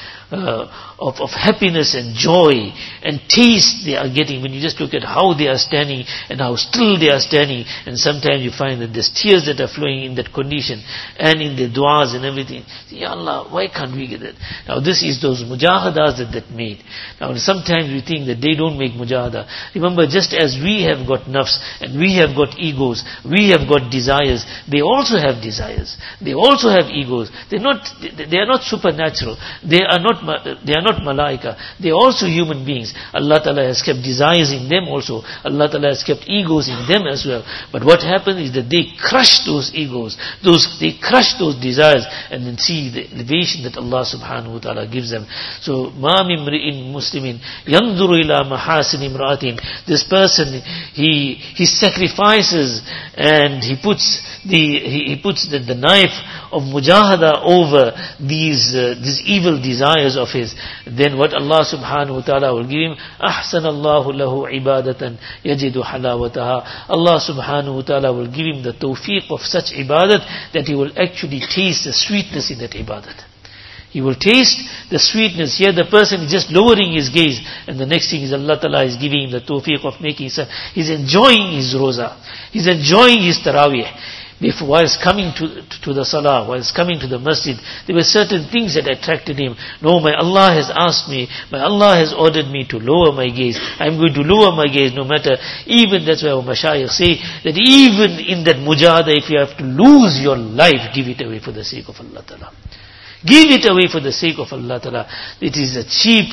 Uh, of, of happiness and joy and taste they are getting when you just look at how they are standing and how still they are standing. And sometimes you find that there's tears that are flowing in that condition, and in the du'as and everything. Ya Allah, why can't we get that? Now this is those mujahadas that that made. Now sometimes we think that they don't make mujahada. Remember, just as we have got nafs and we have got egos, we have got desires, they also have desires. They also have egos. They're not, they are not supernatural. They are not They are not malaika. They are also human beings. Allah Ta'ala has kept desires in them also. Allah Ta'ala has kept egos in them as well. But what happens is that they crush those egos. Those They crush those desires, and then see the elevation that Allah Subhanahu wa Ta'ala gives them. So, مَا مِمْرِئٍ مُسْلِمٍ يَنْظُرُ إِلَى مَحَاسِنِ امْرَأَةٍ. This person, he he sacrifices and he puts the he, he puts the, the knife of mujahada over these uh, these evil desires of his. Then what Allah subhanahu wa ta'ala will give him, أَحْسَنَ اللَّهُ لَهُ عِبَادَةً يَجِدُ حَلَاوَتَهَا. Allah subhanahu wa ta'ala will give him the tawfiq of such ibadat that he will actually taste the sweetness in that ibadat. He will taste the sweetness. Here the person is just lowering his gaze, and the next thing is Allah Ta'ala is giving him the tawfiq of making his, he's enjoying his roza. He's enjoying his tarawih. Before, whilst coming to, to the salah, whilst coming to the masjid, there were certain things that attracted him. No, my Allah has asked me, my Allah has ordered me to lower my gaze. I'm going to lower my gaze no matter. Even that's why our mashayikh say that even in that mujahada, if you have to lose your life, give it away for the sake of Allah Ta'ala. Give it away for the sake of Allah Ta'ala. It is a cheap,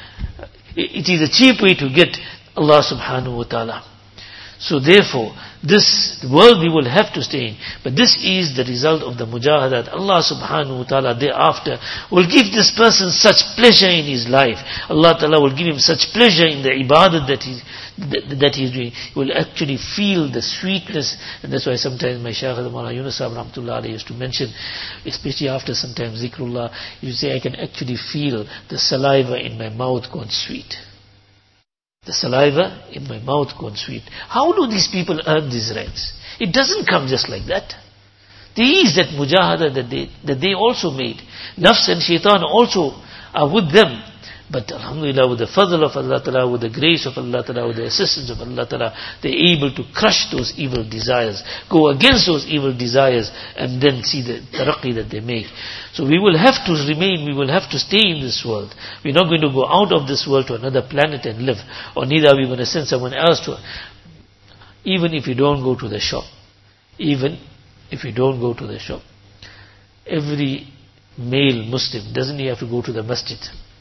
it is a cheap way to get Allah Subhanahu wa Ta'ala. So therefore, this world we will have to stay in. But this is the result of the mujahadat. Allah subhanahu wa ta'ala thereafter will give this person such pleasure in his life. Allah ta'ala will give him such pleasure in the ibadat that he that, that he is doing. He will actually feel the sweetness. And that's why sometimes my Shaykh Mawlana Yunus Rahmatullah used to mention, especially after sometimes zikrullah, you say, I can actually feel the saliva in my mouth gone sweet. The saliva in my mouth gone sweet. How do these people earn these ranks? It doesn't come just like that. There is that mujahada that they, that they also made. Nafs and shaitan also are with them. But alhamdulillah, with the fadl of Allah Ta'ala, with the grace of Allah Ta'ala, with the assistance of Allah Ta'ala, they're able to crush those evil desires, go against those evil desires, and then see the taraqi that they make. So we will have to remain, we will have to stay in this world. We're not going to go out of this world to another planet and live, or neither are we going to send someone else to. Even if you don't go to the shop, even if you don't go to the shop, every male Muslim, doesn't he have to go to the masjid?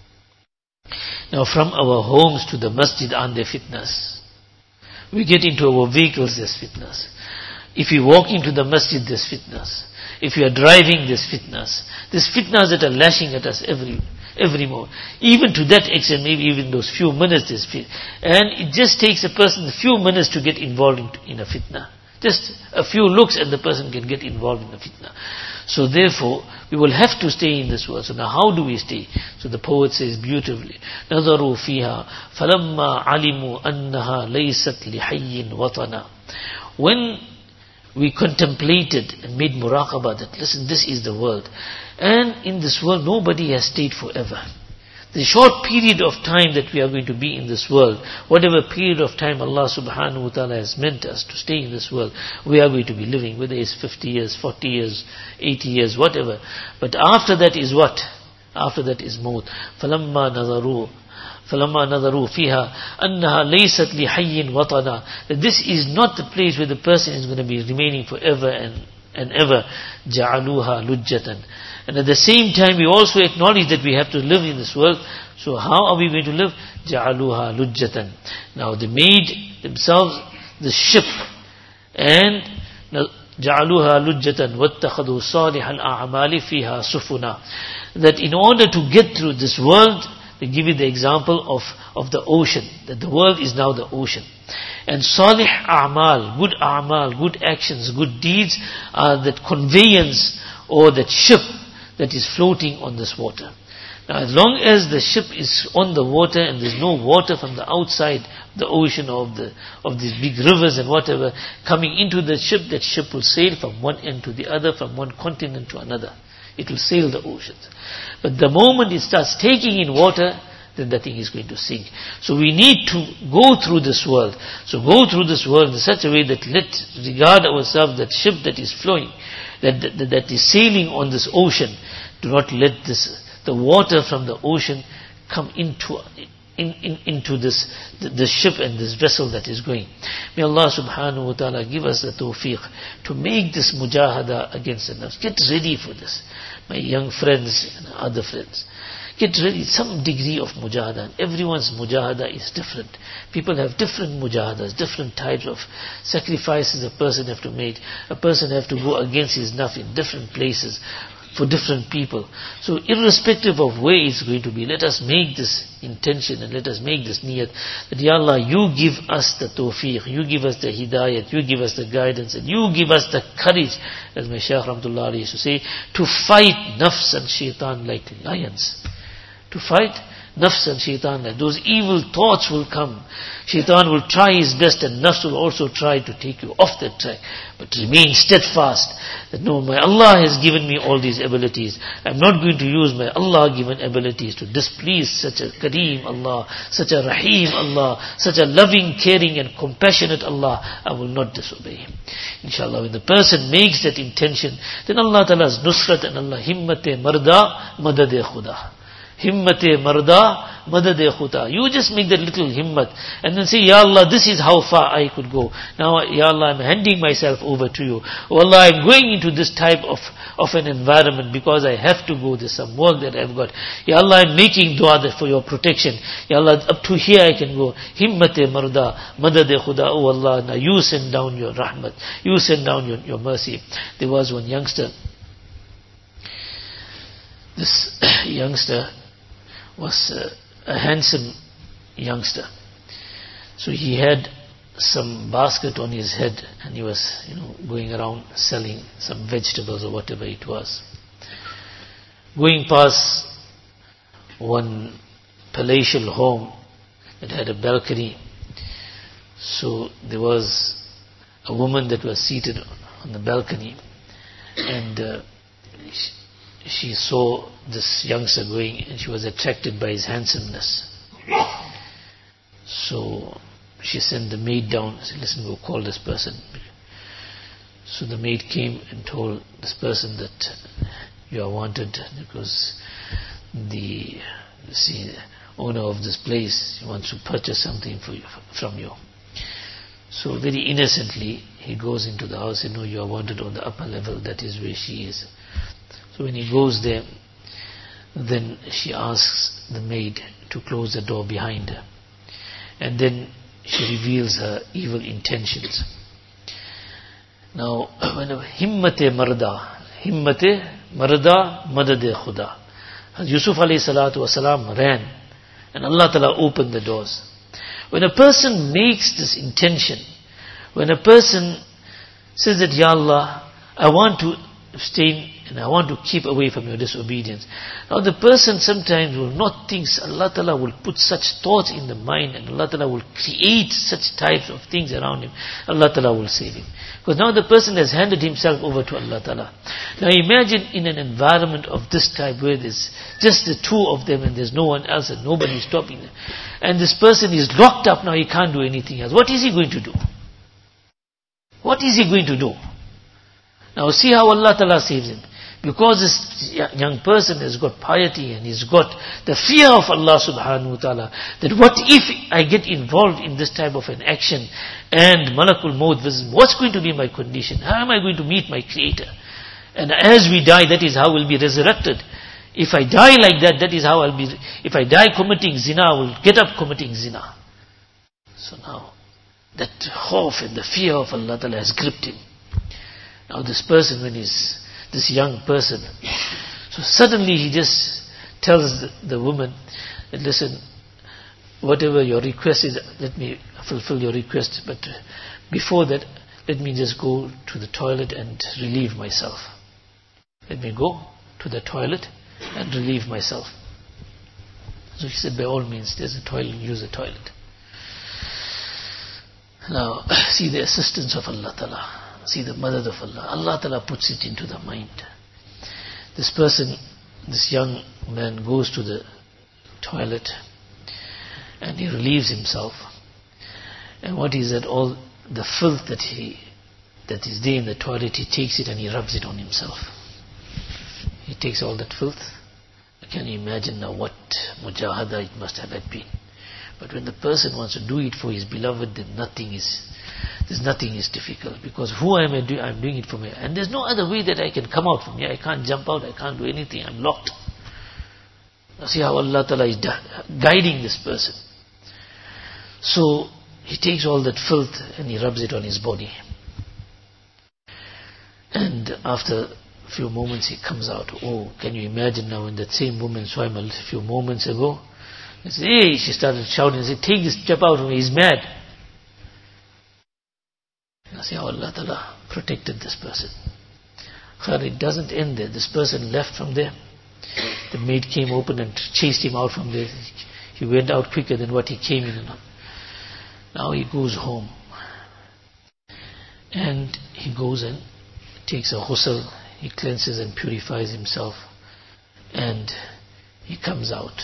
Now from our homes to the masjid, aren't there fitnas? We get into our vehicles, there's fitnas. If you walk into the masjid, there's fitnas. If you are driving, these fitnas. These fitnas that are lashing at us every every moment. Even to that extent, maybe even those few minutes, this fit. And it just takes a person a few minutes to get involved in, in a fitna. Just a few looks and the person can get involved in a fitna. So therefore, we will have to stay in this world. So now how do we stay? So the poet says beautifully, نَظَرُوا فِيهَا فَلَمَّا عَلِمُوا أَنَّهَا لَيْسَتْ لِحَيٍّ وَطَنًا. When we contemplated and made muraqabah that, listen, this is the world. And in this world, nobody has stayed forever. The short period of time that we are going to be in this world, whatever period of time Allah subhanahu wa ta'ala has meant us to stay in this world, we are going to be living, whether it's fifty years, forty years, eighty years, whatever. But after that is what? After that is maut. فَلَمَّا نَظَرُوا فَلَمَّا نَظَرُوا فِيهَا أَنَّهَا لَيْسَتْ لِحَيٍّ وَطَنًا. That this is not the place where the person is going to be remaining forever and, and ever. جَعَلُوهَا لُجَّةً. And at the same time, we also acknowledge that we have to live in this world. So how are we going to live? جَعَلُوهَا لُجَّةً. Now they made themselves the ship. And جَعَلُوهَا لُجَّةً وَاتَّخَذُوا صَالِحَ الْأَعْمَالِ فِيهَا سُفُنًا. That in order to get through this world, they give you the example of, of the ocean. That the world is now the ocean. And salih a'mal, good a'mal, good actions, good deeds are that conveyance or that ship that is floating on this water. Now as long as the ship is on the water and there's no water from the outside, the ocean or of, the, of these big rivers and whatever, coming into the ship, that ship will sail from one end to the other, from one continent to another. It will sail the oceans. But the moment it starts taking in water, then that thing is going to sink. So we need to go through this world. So go through this world in such a way that let regard ourselves that ship that is flowing, that, that, that is sailing on this ocean. Do not let this, the water from the ocean come into in, in, into this the, the ship and this vessel that is going. May Allah subhanahu wa ta'ala give us the tawfiq to make this mujahada against the nafs. Get ready for this. My young friends and other friends, get ready, some degree of mujahada. Everyone's mujahada is different. People have different mujahadas, different types of sacrifices a person have to make. A person have to go against his nafs in different places for different people. So irrespective of where it's going to be, let us make this intention and let us make this niyat that, Ya Allah, you give us the tawfiq, you give us the hidayat, you give us the guidance, and you give us the courage, as my Shaykh Rahmatullah used to say, to fight nafs and shaitan like lions. To fight nafs and shaitan, like those evil thoughts will come. Shaitan will try his best and nafs will also try to take you off that track. But remain steadfast that no, my Allah has given me all these abilities. I'm not going to use my Allah given abilities to displease such a Kareem Allah, such a Rahim Allah, such a loving, caring and compassionate Allah. I will not disobey Him. Inshallah, when the person makes that intention, then Allah Ta'ala's nusrat and Allah himmate marda madade khuda. Himmate marda madade khuda. You just make that little himmat and then say, Ya Allah, this is how far I could go. Now, Ya Allah, I'm handing myself over to you. Oh Allah, I'm going into this type of, of an environment because I have to go. There's some work that I've got. Ya Allah, I'm making dua for your protection. Ya Allah, up to here I can go. Himmate marda madade khuda. Oh Allah, now you send down your rahmat. You send down your, your mercy. There was one youngster. This youngster was uh, a handsome youngster. So he had some basket on his head and he was, you know, going around selling some vegetables or whatever it was. Going past one palatial home that had a balcony. So there was a woman that was seated on the balcony and uh, she, she saw this youngster going and she was attracted by his handsomeness. So she sent the maid down and said, listen, go call this person. So the maid came and told this person that you are wanted because the, see, the owner of this place wants to purchase something for you, from you. So very innocently he goes into the house and no, you are wanted on the upper level, that is where she is. So when he goes there, then she asks the maid to close the door behind her. And then she reveals her evil intentions. Now, when himmate marda, Himmate marda madade khuda. Yusuf alayhi salatu wasalam ran, and Allah Ta'ala opened the doors. When a person makes this intention, when a person says that, Ya Allah, I want to abstain and I want to keep away from your disobedience. Now the person sometimes will not think, Allah Ta'ala will put such thoughts in the mind, and Allah Ta'ala will create such types of things around him. Allah Ta'ala will save him. Because now the person has handed himself over to Allah Ta'ala. Now imagine in an environment of this type where there's just the two of them and there's no one else and nobody is stopping them. And this person is locked up now, he can't do anything else. What is he going to do? What is he going to do? Now see how Allah Ta'ala saves him. Because this young person has got piety and he's got the fear of Allah subhanahu wa ta'ala, that what if I get involved in this type of an action and Malakul Maut visits, what's going to be my condition? How am I going to meet my Creator? And as we die, that is how we'll be resurrected. If I die like that, that is how I'll be. If I die committing zina, I will get up committing zina. So now, that khawf and the fear of Allah Ta'ala has gripped him. Now this person, when he's this young person, so suddenly he just tells the, the woman that, listen, whatever your request is, let me fulfill your request, but before that, let me just go to the toilet and relieve myself. Let me go to the toilet and relieve myself. So he said, by all means, there's a toilet, use the toilet. Now, see the assistance of Allah Ta'ala. See the madad of Allah. Allah Ta'ala puts it into the mind. This person, this young man goes to the toilet and he relieves himself. And what is that? All the filth that he that is there in the toilet, he takes it and he rubs it on himself. He takes all that filth. Can you imagine now what mujahada it must have been? But when the person wants to do it for his beloved, then nothing is There's nothing is difficult, because who am I doing? I'm doing it for me, and there's no other way that I can come out from here. I can't jump out. I can't do anything. I'm locked. Now see how Allah Ta'ala is guiding this person. So he takes all that filth and he rubs it on his body, and after a few moments he comes out. Oh, can you imagine now, when that same woman saw him a few moments ago, he said, hey, she started shouting and said, take this chap out of me. He's mad. Now see how Allah Ta'ala protected this person. But it doesn't end there. This person left from there. The maid came open and chased him out from there. He went out quicker than what he came in. Now he goes home. And he goes and takes a ghusl. He cleanses and purifies himself. And he comes out.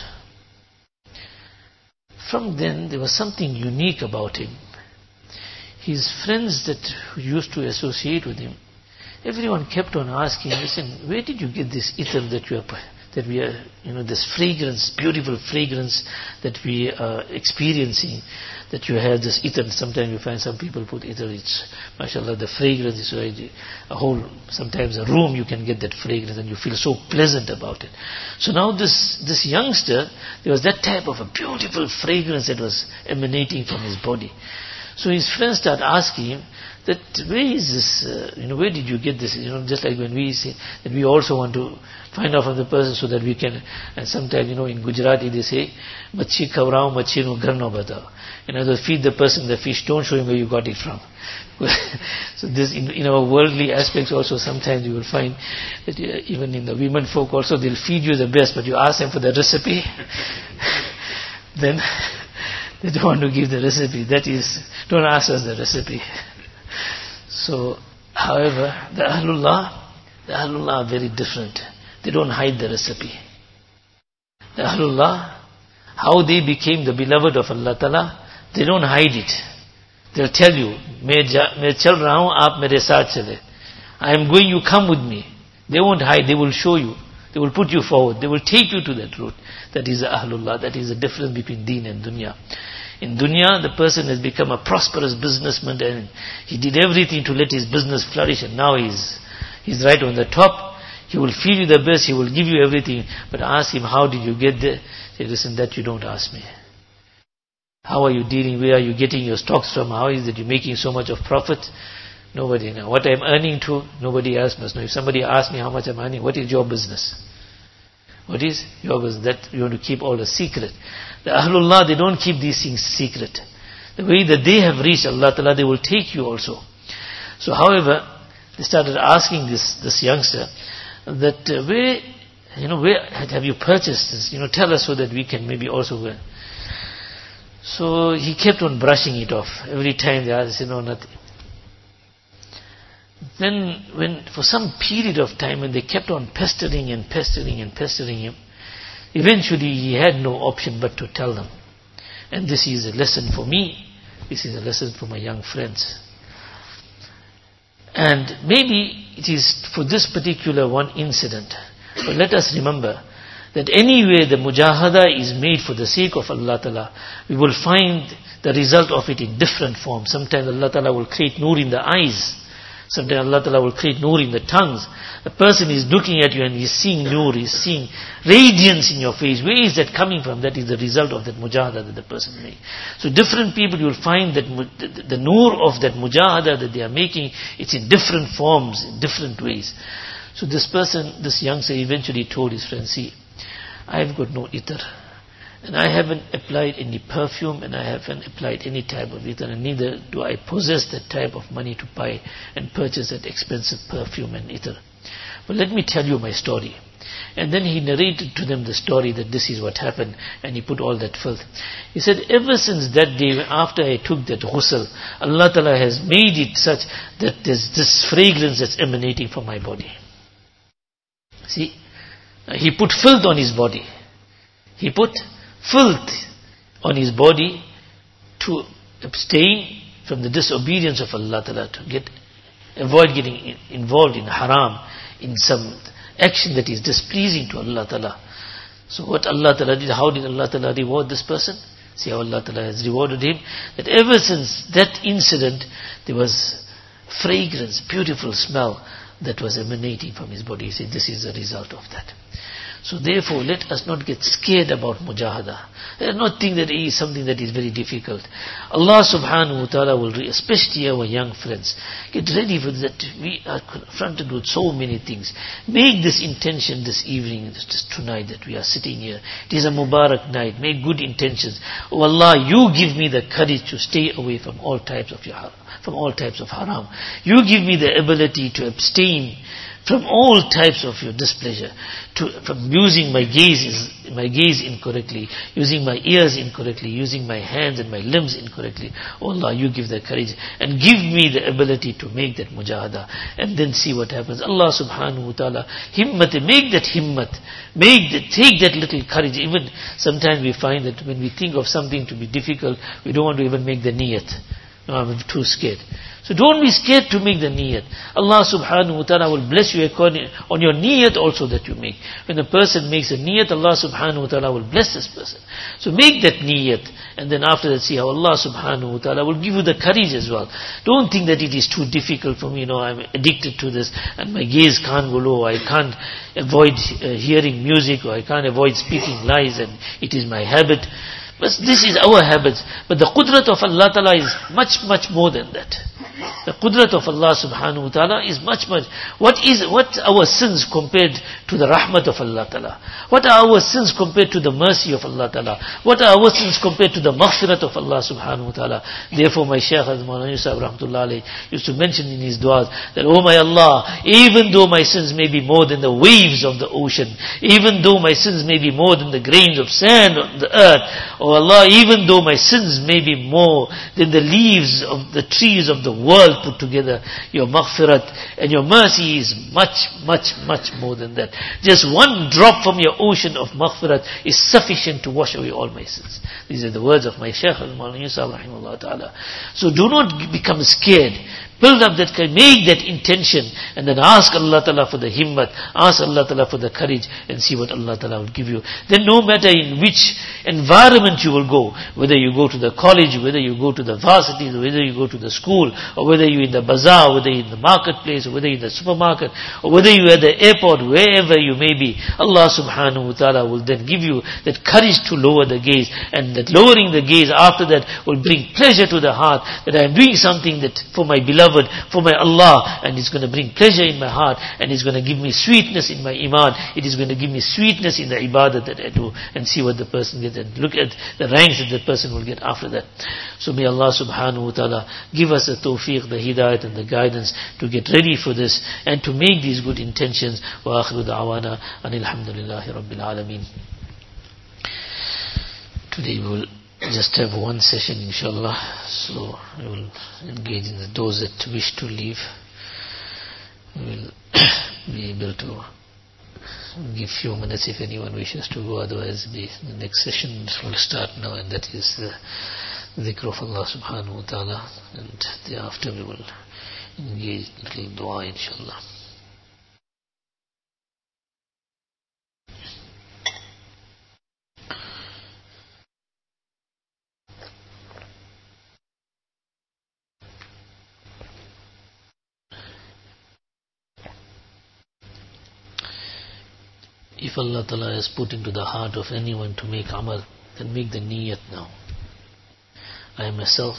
From then, there was something unique about him. His friends that used to associate with him, everyone kept on asking, listen, where did you get this ether that you are, that we are, you know, this fragrance, beautiful fragrance that we are experiencing, that you have this ether. Sometimes you find some people put ether, it's, mashallah, the fragrance is right, a whole, sometimes a room you can get that fragrance and you feel so pleasant about it. So now this, this youngster, there was that type of a beautiful fragrance that was emanating from his body. So his friends start asking him that, where is this, uh, you know, where did you get this? You know, just like when we say that we also want to find out from the person so that we can, and sometimes, you know, in Gujarati they say, machi kavrao, machi no ghar no batao. In other words, feed the person the fish, don't show him where you got it from. So this, in, in our worldly aspects also, sometimes you will find that uh, even in the women folk also, they'll feed you the best, but you ask them for the recipe, then they don't want to give the recipe. That is, don't ask us the recipe. So, however, the Ahlullah, the Ahlullah are very different. They don't hide the recipe. The Ahlullah, how they became the beloved of Allah Ta'ala, they don't hide it. They'll tell you, Main chal raha hoon, aap mere saath chale. I am going, you come with me. They won't hide, they will show you. They will put you forward. They will take you to that route. That is the Ahlullah. That is the difference between deen and dunya. In dunya, the person has become a prosperous businessman and he did everything to let his business flourish, and now he's, he's right on the top. He will feed you the best, he will give you everything. But ask him, how did you get there? Say, listen, that you don't ask me. How are you dealing? Where are you getting your stocks from? How is it you're making so much of profit? Nobody knows. What I'm earning to, nobody else must know. If somebody asks me how much I'm earning, what is your business? What is your business? That you want to keep all the secret. The Ahlullah, they don't keep these things secret. The way that they have reached Allah Ta'ala, they will take you also. So however, they started asking this, this youngster that uh, where, you know, where have you purchased this? You know, tell us so that we can maybe also go. So he kept on brushing it off. Every time they asked, you know, nothing. Then when, for some period of time, when they kept on pestering and pestering and pestering him, eventually he had no option but to tell them. And this is a lesson for me. This is a lesson for my young friends. And maybe it is for this particular one incident. But let us remember that anywhere the mujahada is made for the sake of Allah Ta'ala, we will find the result of it in different forms. Sometimes Allah Ta'ala will create nur in the eyes. Sometimes Allah Ta'ala will create nur in the tongues. The person is looking at you and he's seeing nur, he's seeing radiance in your face. Where is that coming from? That is the result of that mujahada that the person makes. So different people, you will find that the nur of that mujahada that they are making, it's in different forms, in different ways. So this person, this youngster eventually told his friend, see, I've got no itar. And I haven't applied any perfume, and I haven't applied any type of itar, and neither do I possess that type of money to buy and purchase that expensive perfume and itar. But let me tell you my story. And then he narrated to them the story that this is what happened, and he put all that filth. He said, ever since that day, after I took that ghusl, Allah Ta'ala has made it such that there's this fragrance that's emanating from my body. See, he put filth on his body. He put filth on his body to abstain from the disobedience of Allah Ta'ala, to get, avoid getting involved in haram, in some action that is displeasing to Allah Ta'ala. So what Allah Ta'ala did, how did Allah Ta'ala reward this person? See how Allah Ta'ala has rewarded him, that ever since that incident, there was fragrance, beautiful smell that was emanating from his body. He said, this is the result of that. So therefore, let us not get scared about mujahada. Let us not think that it is something that is very difficult. Allah subhanahu wa ta'ala will, especially our young friends, get ready for that. We are confronted with so many things. Make this intention this evening, this tonight that we are sitting here. It is a Mubarak night. Make good intentions. Oh Allah, you give me the courage to stay away from all types of your, from all types of haram. You give me the ability to abstain from all types of your displeasure, to, from using my gaze, my gaze incorrectly, using my ears incorrectly, using my hands and my limbs incorrectly. Oh Allah, you give the courage and give me the ability to make that mujahada, and then see what happens. Allah subhanahu wa ta'ala, himmat, make that himmat, make that, take that little courage. Even sometimes we find that when we think of something to be difficult, we don't want to even make the niyat. No, I'm too scared. So don't be scared to make the niyat. Allah subhanahu wa ta'ala will bless you according on your niyat also that you make. When a person makes a niyat, Allah subhanahu wa ta'ala will bless this person. So make that niyat, and then after that see how Allah subhanahu wa ta'ala will give you the courage as well. Don't think that it is too difficult for me, you know, I'm addicted to this and my gaze can't go low, I can't avoid uh, hearing music, or I can't avoid speaking lies, and it is my habit. But this is our habits. But the qudrat of Allah Ta'ala is much, much more than that. The qudrat of Allah subhanahu wa ta'ala is much, much. What is, what our sins compared to the rahmat of Allah Ta'ala? What are our sins compared to the mercy of Allah Ta'ala? What are our sins compared to the maghfirat of Allah subhanahu wa ta'ala? Therefore my Shaykh Maulana Yusuf rahmatullah alayhi used to mention in his du'as that, oh my Allah, even though my sins may be more than the waves of the ocean, even though my sins may be more than the grains of sand on the earth, oh Allah, even though my sins may be more than the leaves of the trees of the world put together, your maghfirat and your mercy is much, much, much more than that. Just one drop from your ocean of maghfirat is sufficient to wash away all my sins. These are the words of my Shaykh al-Maulana Yusuf rahimahullah ta'ala. So do not become scared. Build up that, make that intention, and then ask Allah Ta'ala for the himmat, ask Allah Ta'ala for the courage, and see what Allah Ta'ala will give you. Then no matter in which environment movement you will go, whether you go to the college, whether you go to the varsity, whether you go to the school, or whether you're in the bazaar, whether you're in the marketplace, or whether you're in the supermarket, or whether you're at the airport, wherever you may be, Allah subhanahu wa ta'ala will then give you that courage to lower the gaze, and that lowering the gaze after that will bring pleasure to the heart, that I am doing something that for my beloved, for my Allah, and it's going to bring pleasure in my heart, and it's going to give me sweetness in my iman, it is going to give me sweetness in the ibadah that I do, and see what the person gets, and look at the ranks that the person will get after that. So may Allah subhanahu wa ta'ala give us the tawfiq, the hidayat and the guidance to get ready for this, and to make these good intentions. Wa akhiru da'wana anil hamdulillahi rabbil alameen. Today we will just have one session, inshallah, so we will engage in those that wish to leave. We will be able to give few minutes if anyone wishes to go, otherwise the, the next session will start now, and that is the dhikr of Allah subhanahu wa ta'ala, and thereafter we will engage in little dua, inshallah. If Allah Ta'ala has put into the heart of anyone to make amal, then make the niyat now. I myself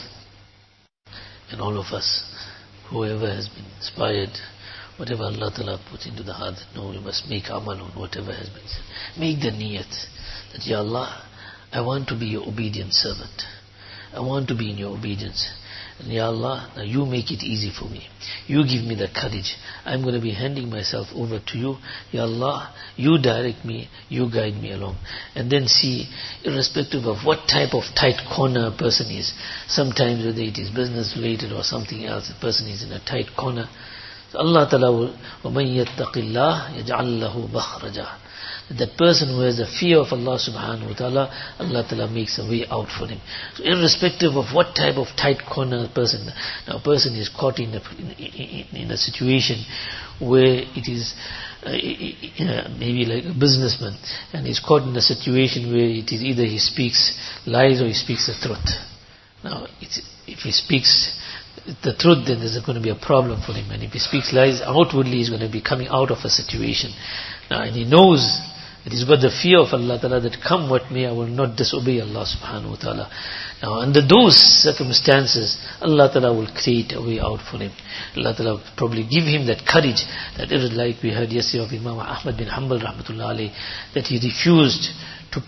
and all of us, whoever has been inspired, whatever Allah Ta'ala put into the heart, that no, we must make amal on whatever has been said. Make the niyat that, Ya Allah, I want to be your obedient servant. I want to be in your obedience. And Ya Allah, now you make it easy for me. You give me the courage. I'm going to be handing myself over to you. Ya Allah, you direct me, you guide me along. And then see, irrespective of what type of tight corner a person is, sometimes whether it is business related or something else, the person is in a tight corner. So Allah Ta'ala will, وَمَنْ يَتَّقِ اللَّهِ يَجْعَلْ لَهُ مَخْرَجًا. That person who has a fear of Allah subhanahu wa ta'ala, Allah Ta'ala makes a way out for him. So irrespective of what type of tight corner a person, now a person is caught in a, in, in a situation where it is uh, uh, maybe like a businessman, and he's caught in a situation where it is either he speaks lies or he speaks the truth. Now it's, if he speaks the truth, then there's going to be a problem for him, and if he speaks lies outwardly, he's going to be coming out of a situation. Now, and he knows that he's got the fear of Allah Ta'ala, that come what may, I will not disobey Allah subhanahu wa ta'ala. Now under those circumstances, Allah Ta'ala will create a way out for him. Allah Ta'ala will probably give him that courage, that it is like we heard yesterday of Imam Ahmad bin Hanbal rahmatullah alayhi, that he refused to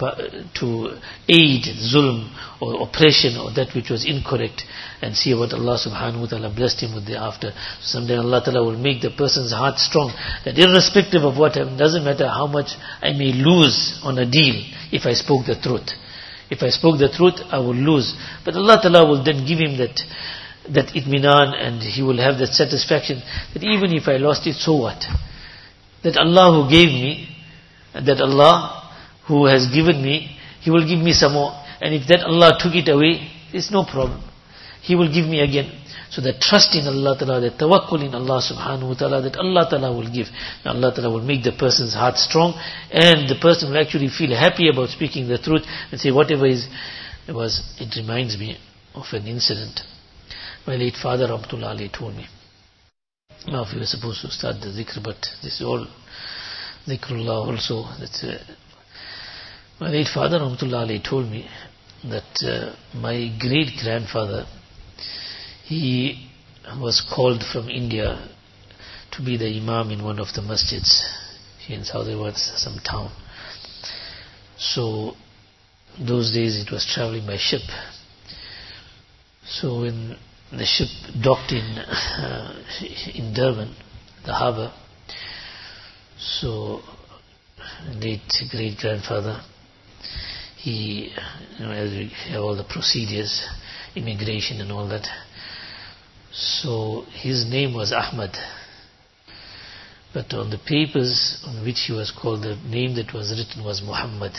to aid zulm or oppression or that which was incorrect, and see what Allah subhanahu wa ta'ala blessed him with thereafter. So someday Allah Ta'ala will make the person's heart strong, that irrespective of what happens, doesn't matter how much I may lose on a deal if I spoke the truth. If I spoke the truth, I will lose. But Allah Ta'ala will then give him that that itminan, and he will have that satisfaction that even if I lost it, so what? That Allah who gave me, that Allah who has given me, He will give me some more. And if that Allah took it away, it's no problem. He will give me again. So that trust in Allah Ta'ala, that tawakkul in Allah subhanahu wa ta'ala, that Allah Ta'ala will give. And Allah Ta'ala will make the person's heart strong, and the person will actually feel happy about speaking the truth, and say whatever is, it was, it reminds me of an incident. My late father Rahmatullah alayhi told me. Now if we were supposed to start the zikr, but this is all zikrullah also. That's uh, my late father Rahmatullah alayhi told me that uh, my great grandfather, he was called from India to be the imam in one of the masjids here in Saudi, was some town. So those days it was traveling by ship. So when the ship docked in uh, in Durban, the harbour, so late great grandfather, he, you know, as we have all the procedures, immigration and all that. So his name was Ahmad, but on the papers on which he was called, the name that was written was Muhammad.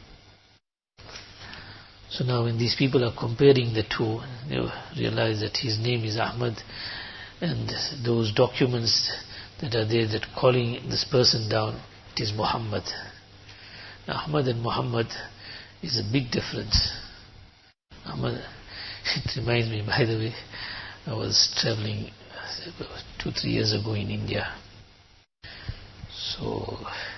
So now when these people are comparing the two, they realize that his name is Ahmad, and those documents that are there that calling this person down, it is Muhammad. Now, Ahmad and Muhammad is a big difference. Ahmad, it reminds me, by the way, I was traveling two, three years ago in India. So,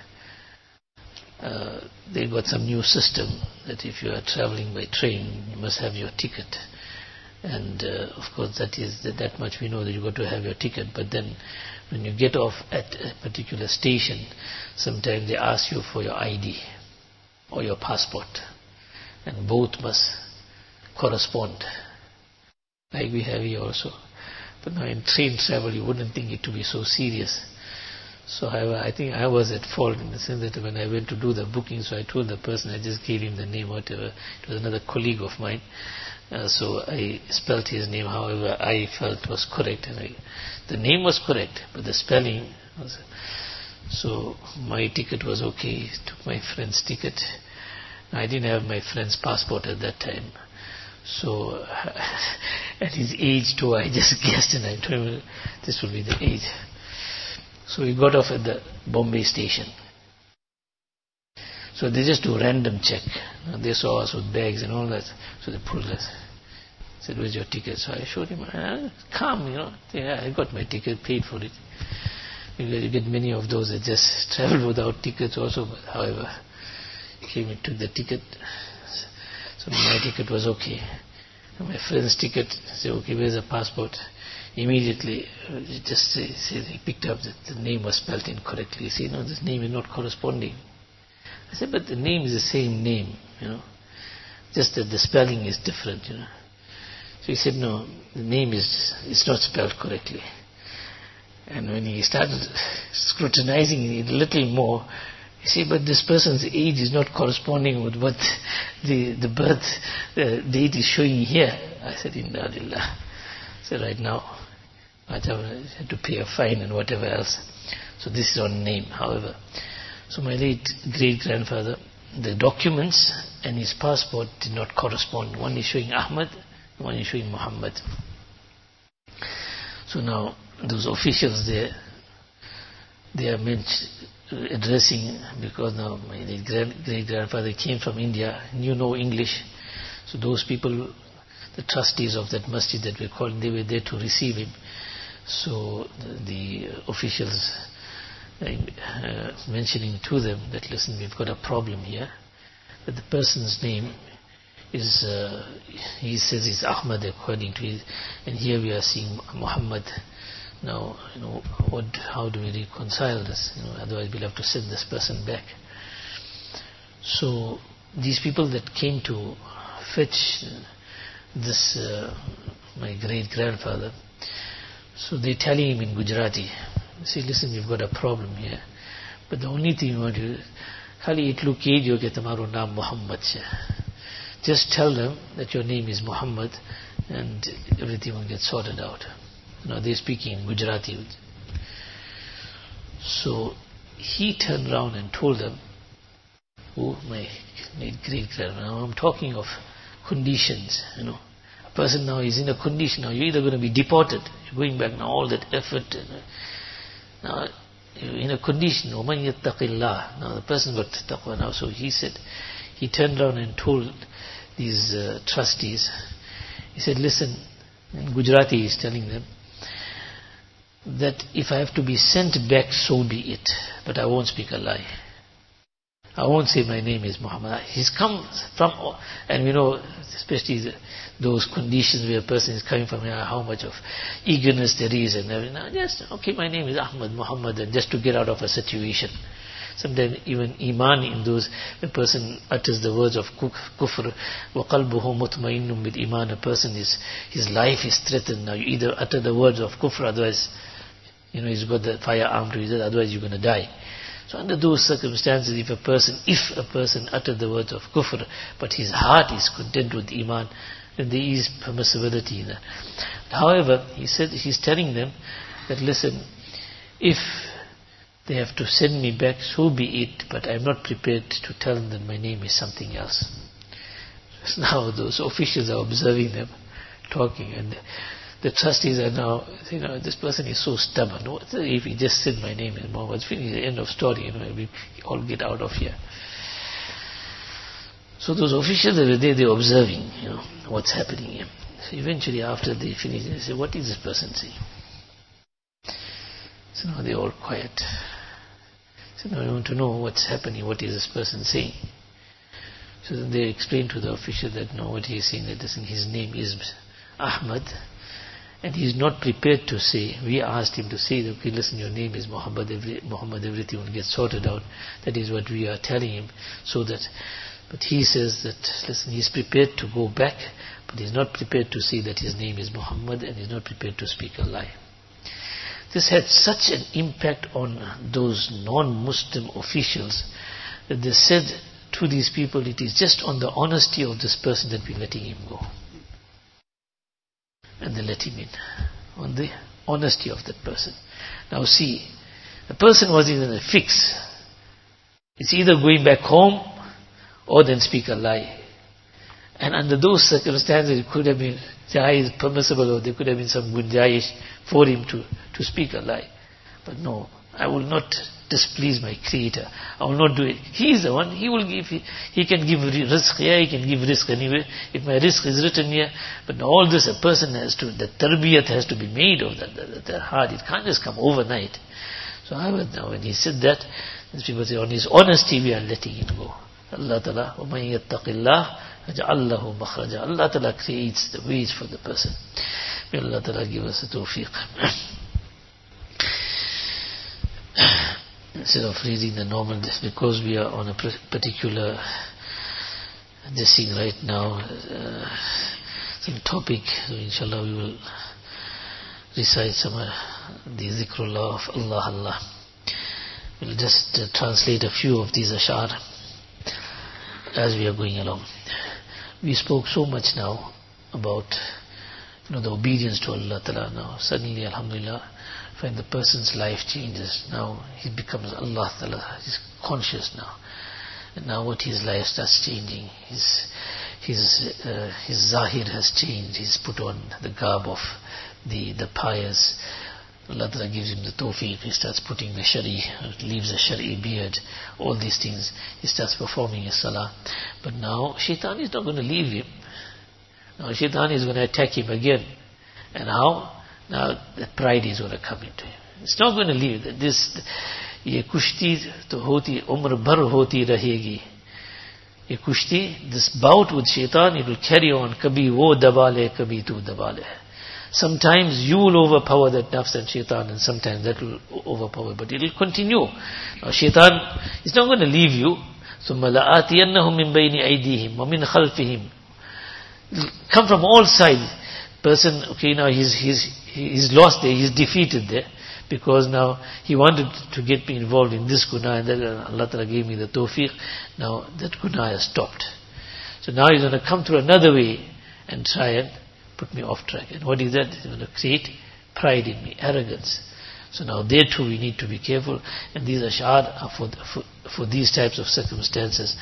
uh, they got some new system that if you are traveling by train, you must have your ticket. And uh, of course that is that, that much we know that you got to have your ticket. But then when you get off at a particular station, sometimes they ask you for your I D or your passport, and both must correspond, like we have here also. But now in train travel you wouldn't think it to be so serious. So however, I think I was at fault in the sense that when I went to do the booking, so I told the person, I just gave him the name, whatever. It was another colleague of mine. Uh, so I spelt his name however I felt was correct, and I, the name was correct, but the spelling was. So my ticket was okay. Took my friend's ticket. I didn't have my friend's passport at that time. So at his age too, I just guessed, and I told him this will be the age. So we got off at the Bombay station. So they just do random check. They saw us with bags and all that. So they pulled us. Said, where's your ticket? So I showed him. Ah, come, you know. Yeah, I got my ticket, paid for it. You get many of those that just travel without tickets also. But however, came and took the ticket. So my ticket was okay. And my friend's ticket, said, okay, where's the passport? Immediately, just say, say he picked up that the name was spelled incorrectly. He said, no, this name is not corresponding. I said, but the name is the same name, you know. Just that the spelling is different, you know. So he said, no, the name is it's not spelled correctly. And when he started scrutinizing it a little more, he said, but this person's age is not corresponding with what the the birth uh, date is showing here. I said, Inna Lillah. So right now, I had to pay a fine and whatever else. So this is on name, however. So my late great-grandfather, the documents and his passport did not correspond. One is showing Ahmad, one is showing Muhammad. So now those officials there, they are meant addressing, because now my late great-grandfather came from India, knew no English. So those people, the trustees of that masjid that we called, they were there to receive him. So the, the officials uh, mentioning to them that, listen, we've got a problem here, that the person's name is, uh, he says it's Ahmad according to his, and here we are seeing Muhammad. Now, you know, what, how do we reconcile this? You know, otherwise we'll have to send this person back. So these people that came to fetch this, uh, my great-grandfather, so they're telling him in Gujarati, say, listen, we've got a problem here, but the only thing you want to do, khali itlu kejo ke tamaro naam Muhammad hai. Just tell them that your name is Muhammad, and everything will get sorted out. Now they're speaking in Gujarati. So he turned around and told them, oh, my great-grandfather, now I'm talking of conditions, you know. A person now is in a condition, now you're either going to be deported, you're going back now, all that effort, and, uh, now you're in a condition, وَمَنْ يَتَّقِ اللَّهِ. Now the person got taqwa now, so he said, he turned around and told these uh, trustees, he said, listen, in Gujarati he's telling them, that if I have to be sent back, so be it, but I won't speak a lie. I won't say my name is Muhammad. He's come from, and we know, especially those conditions where a person is coming from, you know, how much of eagerness there is and everything. Now, just, okay, my name is Ahmad Muhammad, and just to get out of a situation. Sometimes even iman in those, the person utters the words of kufr, وَقَلْبُهُ مُطْمَئِنٌ بِالْإِيمَانِ. A person is, his life is threatened. Now you either utter the words of kufr, otherwise, you know, he's got the firearm to his head, otherwise you're going to die. So under those circumstances, if a person, if a person uttered the words of kufr, but his heart is content with iman, then there is permissibility in that. However, he said, he's telling them that, listen, if they have to send me back, so be it, but I'm not prepared to tell them that my name is something else. So now those officials are observing them, talking, and the trustees are now, you know, this person is so stubborn. What if he just said my name is Muhammad? It's finished, the end of story, you know, we all get out of here. So those officials that were there, they were observing, you know, what's happening here. So eventually after they finished, they said, what is this person saying? So now they're all quiet. So now I want to know what's happening, what is this person saying? So then they explained to the official that no, what he is saying, that his name is Ahmad, and he is not prepared to say. We asked him to say, okay, listen, your name is Muhammad, every, Muhammad, everything will get sorted out. That is what we are telling him, so that, but he says that, listen, he is prepared to go back, but he is not prepared to say that his name is Muhammad, and he is not prepared to speak a lie. This had such an impact on those non-Muslim officials that they said to these people, it is just on the honesty of this person that we're letting him go. And they let him in. On the honesty of that person. Now see, the person was in a fix. It's either going back home or then speak a lie. And under those circumstances, it could have been jaiz permissible, or there could have been some gunjaish for him to, to speak a lie. But no, I will not displease my Creator. I will not do it. He is the one. He will give. He, he can give rizq here. He can give rizq anywhere. If my rizq is written here, but all this a person has to. The tarbiyat has to be made of that. The, the, the heart. It can't just come overnight. So I would now when he said that, these people say on his honesty we are letting him go. Allah Ta'ala, وَمَنْ يَتَّقِ اللَّهِ يَجْعَلْ لَهُ مَخْرَجًا. Allah Ta'ala creates the ways for the person. May Allah Ta'ala give us the tawfiq. Instead of reading the normal, because we are on a particular this thing right now, uh, some topic, so inshallah we will recite some uh, the zikrullah of Allah Allah. We'll just uh, translate a few of these ashar as we are going along. We spoke so much now about, you know, the obedience to Allah Ta'ala. Now suddenly, alhamdulillah, when the person's life changes, now he becomes Allah Ta'ala, he's conscious now. And now what his life starts changing, his his uh, his zahir has changed, he's put on the garb of the, the pious. Allah Ta'ala gives him the tawfiq, he starts putting the shari, leaves a shari beard, all these things, he starts performing his salah. But now shaitan is not going to leave him. Now shaitan is going to attack him again. And how? Now that pride is going to come into him. It's not going to leave. This, ye kushti to hoti, umr bhar hoti rahegi. Ye kushti, this bout with shaitan, it will carry on. Kabhi wo dabale, kabhi tu dabale. Sometimes you will overpower that nafs and shaitan, and sometimes that will overpower, but it will continue. Now shaitan is not going to leave you. ثُمَّ لَآتِيَنَّهُمْ مِنْ بَيْنِ أَيْدِيهِمْ وَمِنْ خَلْفِهِمْ. Come from all sides. Person, okay, now he's, he's, he's lost there, he's defeated there, because now he wanted to get me involved in this guna, and then Allah Ta'ala gave me the tawfiq. Now that guna has stopped. So now he's going to come through another way and try and put me off track. And what is that? He's going to create pride in me, arrogance. So now there too we need to be careful, and these ash'ar are for, for, for these types of circumstances.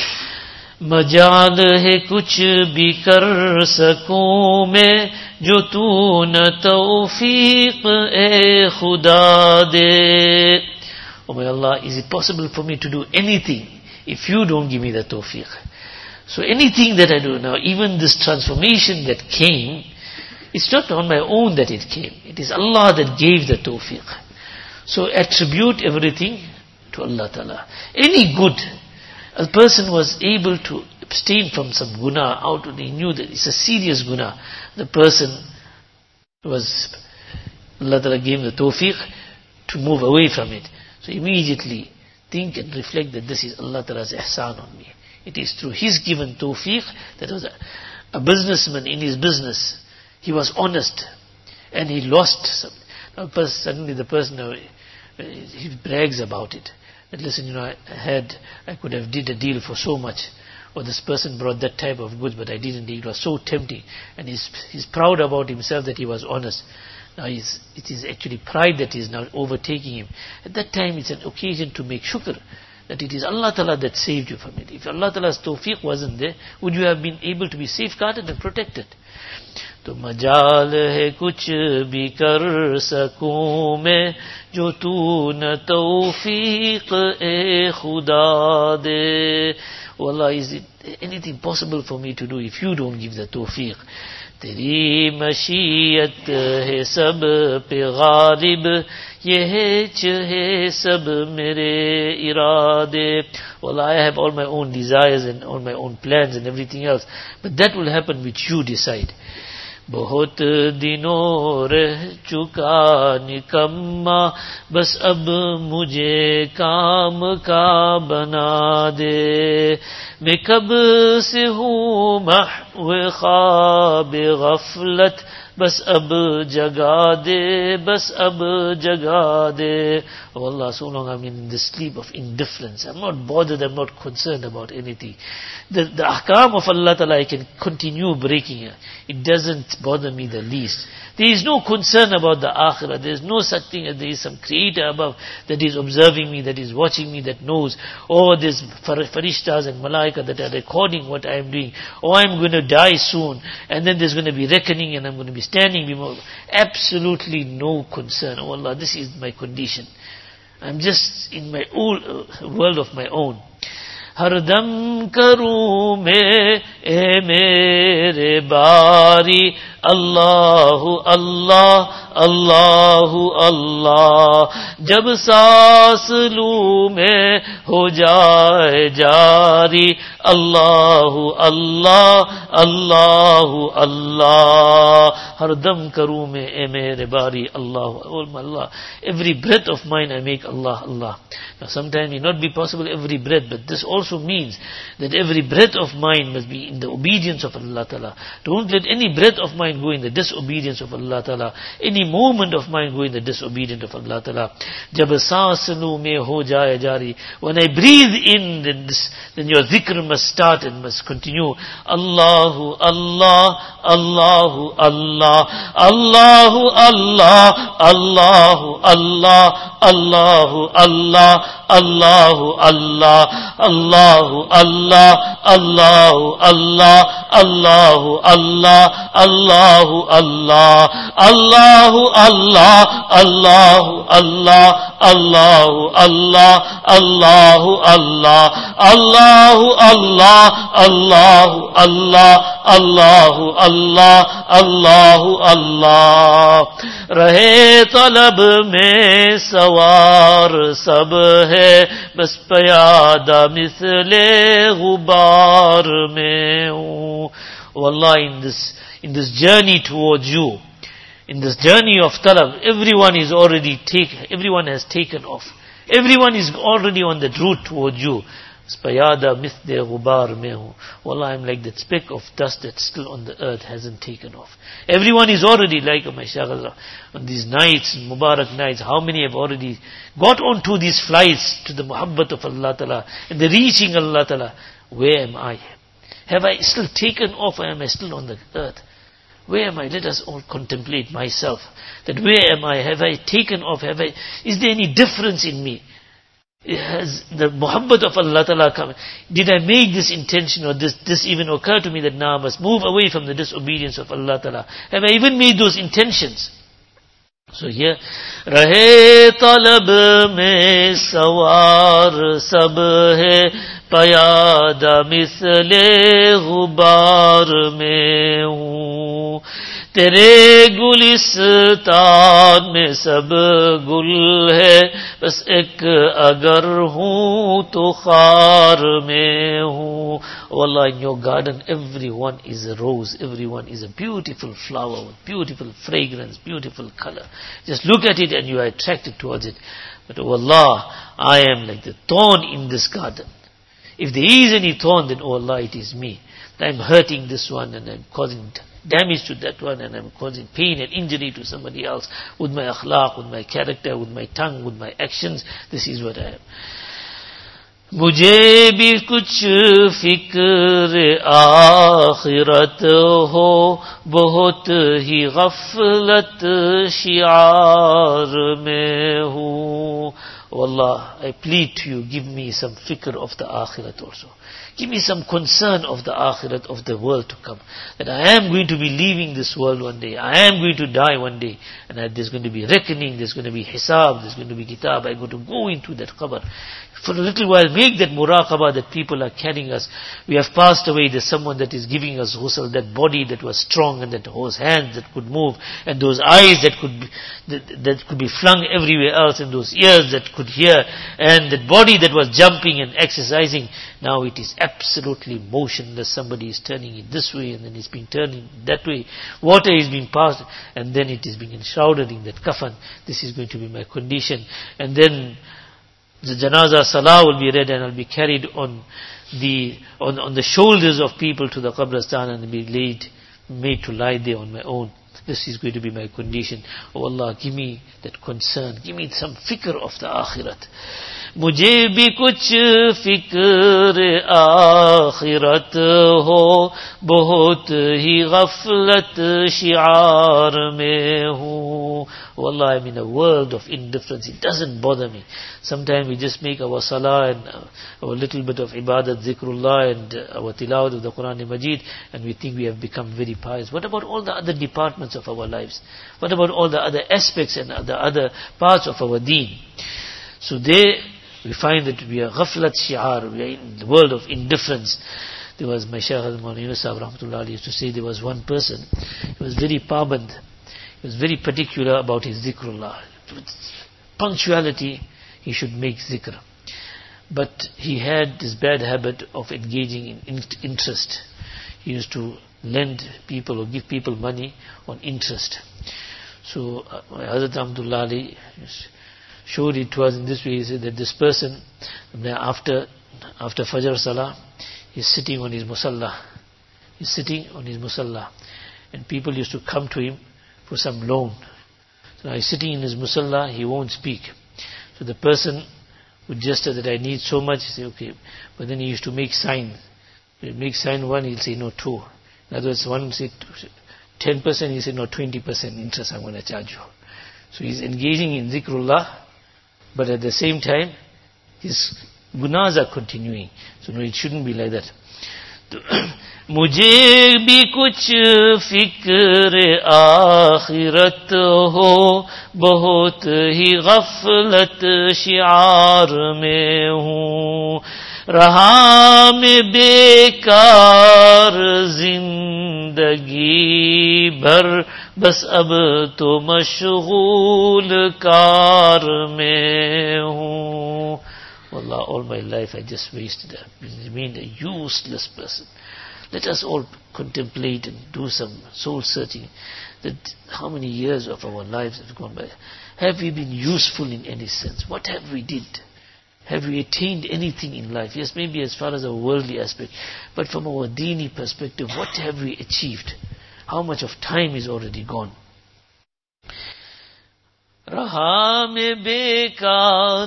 मजाल है कुछ भी कर सकूं मैं जो तू न तौफीक ए खुदा दे. Oh my Allah, is it possible for me to do anything if you don't give me the tawfiq? So anything that I do now, even this transformation that came, it's not on my own that it came. It is Allah that gave the tawfiq. So attribute everything to Allah Ta'ala. Any good, a person was able to abstain from some guna out when he knew that it's a serious guna. The person was, Allah Ta'ala gave him the tawfiq to move away from it. So immediately think and reflect that this is Allah Ta'ala's ihsan on me. It is through His given tawfiq that was a, a businessman in his business. He was honest and he lost some. Now suddenly the person, uh, he brags about it. That listen, you know, I had, I could have did a deal for so much, or this person brought that type of goods, but I didn't. It was so tempting, and he's he's proud about himself that he was honest. Now he's, it is actually pride that is now overtaking him. At that time, it's an occasion to make shukr that it is Allah Ta'ala that saved you from it. If Allah Ta'ala's tawfiq wasn't there, would you have been able to be safeguarded and protected? तो मजाल है कुछ भी कर सकूं मैं जो तू न तौफीक ए खुदा दे. Oh Allah, is it anything possible for me to do if you don't give the tawfiq? तेरी मशीयत है सब पे गालिब, ये हिच है सब मेरे इरादे. Well, I have all my own desires and all my own plans and everything else, but that will happen which you decide. बहुत दिनों रह चुका निकम्मा, बस अब मुझे काम का बना दे. मैं कब से हूँ महव ख्वाब गफलत, बस अब जगा दे, बस अब जगा दे. Oh Allah, so long I'm in the sleep of indifference. I'm not bothered, I'm not concerned about anything. The, the ahkam of Allah Ta'ala, I can continue breaking it. It doesn't bother me the least. There is no concern about the akhirah. There is no such thing as there is some creator above that is observing me, that is watching me, that knows. Or there's farishtas and malaika that are recording what I am doing. Or I'm going to die soon. And then there's going to be reckoning and I'm going to be standing before. Absolutely no concern. Oh Allah, this is my condition. I'm just in my own world of my own. हर दम करूं मैं ए मेरे बारी, अल्लाह अल्लाह अल्लाह अल्लाह. जब सांस लूं मैं हो जाए जारी, अल्लाह अल्लाह अल्लाह अल्लाह. हर दम करूं मैं ए मेरे बारी, अल्लाह अल्लाह. Every breath of mine I make Allah Allah. Now sometimes it may not be possible every breath, but this also means that every breath of mine must be in the obedience of Allah Ta'ala. Don't let any breath of mine go in the disobedience of Allah Ta'ala. Any moment of mine go in the disobedience of Allah Ta'ala. Jab saans lu mein ho jaye jari. When I breathe in, then, this, then your dhikr must start and must continue. Allahu Allah, Allahu Allah, Allahu Allah, Allahu Allah, Allahu Allah, Allahu Allah, Allahu Allah, Allahu Allah, Allahu Allah, Allahu Allah, Allahu Allah, Allahu Allah, Allahu Allah, Allahu Allah, Allahu Allah, Allahu Allah, Allahu Allah, Allahu Allah. रहे तलब में सवार सब है, बस प्यादा मिसले गुबार में हूँ. Oh Allah, in this in this journey towards you, in this journey of talab, everyone is already taken, everyone has taken off. Everyone is already on that route towards you. Spayada mithde ghubar mein hu. Wallah, I'm like that speck of dust that's still on the earth, hasn't taken off. Everyone is already like my Shaykh on these nights, Mubarak nights. How many have already got onto these flights to the muhabbat of Allah Ta'ala and the reaching Allah Ta'ala? Where am I? Have I still taken off, or am I still on the earth? Where am I? Let us all contemplate myself. That where am I? Have I taken off? Have I? Is there any difference in me? Has the muhabbat of Allah Ta'ala come? Did I make this intention, or this, this even occur to me that now I must move away from the disobedience of Allah Ta'ala? Have I even made those intentions? So here, Rahe talab mein sawar sab hai, payada misle ghubar mein hu. तेरे गुलिस्तान में सब गुल है, बस एक अगर हूँ तो खार में हूँ. Oh Allah, in your garden everyone is a rose, everyone is a beautiful flower with beautiful fragrance, beautiful color. Just look at it and you are attracted towards it. But oh Allah, I am like the thorn in this garden. If there is any thorn, then oh Allah, it is me. I am hurting this one and I am causing damage to that one, and I'm causing pain and injury to somebody else with my akhlaq, with my character, with my tongue, with my actions. This is what I am. मुझे भी कुछ फिक्र आखिरत हो, बहुत ही गफलत शियार में हूँ. Oh Allah, I plead to you, give me some fikr of the akhirat also. Give me some concern of the akhirat, of the world to come. That I am going to be leaving this world one day. I am going to die one day. And that there's going to be reckoning, there's going to be hisab, there's going to be kitab. I'm going to go into that qabr. For a little while, make that muraqabah that people are carrying us. We have passed away, there's someone that is giving us ghusl, that body that was strong, and that those hands that could move, and those eyes that could be, that, that could be flung everywhere else, and those ears that could hear, and that body that was jumping and exercising. Now it is absolutely motionless. Somebody is turning it this way, and then it's being turning that way. Water is being passed, and then it is being enshrouded in that kafan. This is going to be my condition. And then the janaza salah will be read, and I'll be carried on the on, on the shoulders of people to the qabristan, and be laid, made to lie there on my own. This is going to be my condition. Oh Allah, give me that concern, give me some fikr of the akhirat. मुझे भी कुछ फिक्र आखिरत हो, बहुत ही गफलत शिआर में हूँ. Oh Allah, I'm in a world of indifference. It doesn't bother me. Sometimes we just make our salah and our little bit of ibadat, zikrullah, and our tilawat of the Quran Majid, and we think we have become very pious. What about all the other departments of our lives? What about all the other aspects and the other parts of our deen? So there we find that we are ghaflat shi'ar, we are in the world of indifference. There was my Shaykh al-Mawlana Yunus Sahib rahmatullah used to say there was one person, he was very paband, he was very particular about his zikrullah. With punctuality, he should make zikr. But he had this bad habit of engaging in interest. He used to lend people or give people money on interest. So uh, my Hazrat Rahmatullah Ali showed it was in this way. He said that this person, after after Fajr Salah, he's sitting on his musalla. He's sitting on his musalla. And people used to come to him for some loan. So now he's sitting in his musalla, he won't speak. So the person would gesture that I need so much, he say okay. But then he used to make sign. He'll make sign one, he'll say no, two. In other words, one say ten percent, he say no, twenty percent interest I'm going to charge you. So he's engaging in zikrullah, but at the same time, his gunas are continuing. So no, it shouldn't be like that. मुझे भी कुछ फिक्र आखिरत हो, बहुत ही गफलत शिआर में हूँ. रहा में बेकार जिंदगी भर, बस अब तो मशगूल कार में हूँ. Wallah, all my life I just wasted. I remained a useless person. Let us all contemplate and do some soul searching. That how many years of our lives have gone by? Have we been useful in any sense? What have we did? Have we attained anything in life? Yes, maybe as far as our worldly aspect, but from our deeni perspective, what have we achieved? How much of time is already gone? रहा में बेकार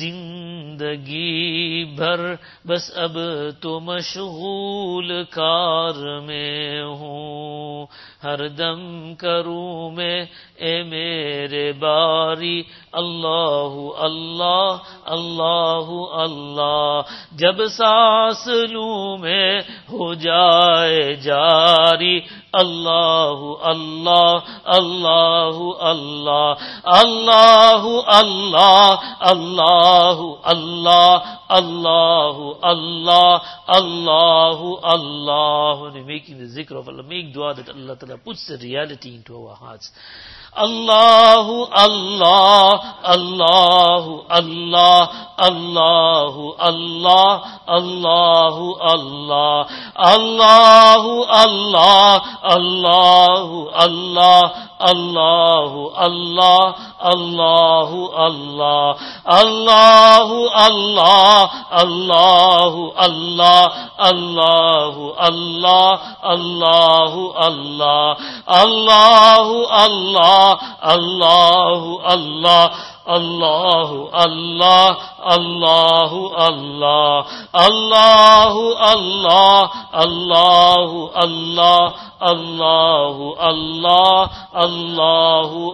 जिंदगी भर, बस अब तो मशगूल car में हूँ. हर दम करूँ मैं ए मेरे बारी, अल्लाहु अल्लाह अल्लाहु अल्लाह. जब सांस लूँ मैं हो जाए जारी, अल्लाहु अल्लाह अल्लाहु अल्लाह. अल्लाहु अल्लाह अल्लाहु अल्लाह Allahu Allah Allahu Allah. When we're making the zikr of Allah, make dua that Allah Ta'ala puts the reality into our hearts. Allahu Allah Allahu Allah Allahu Allah Allahu Allah. Allahu Allah Allahu Allah Allahu Allah Allahu Allah. Allahu Allah Allahu Allah Allahu Allah Allahu Allah. Allahu Allah Allahu Allah Allahu Allah Allahu Allah. Allahu Allah Allahu Allah Allahu Allah Allahu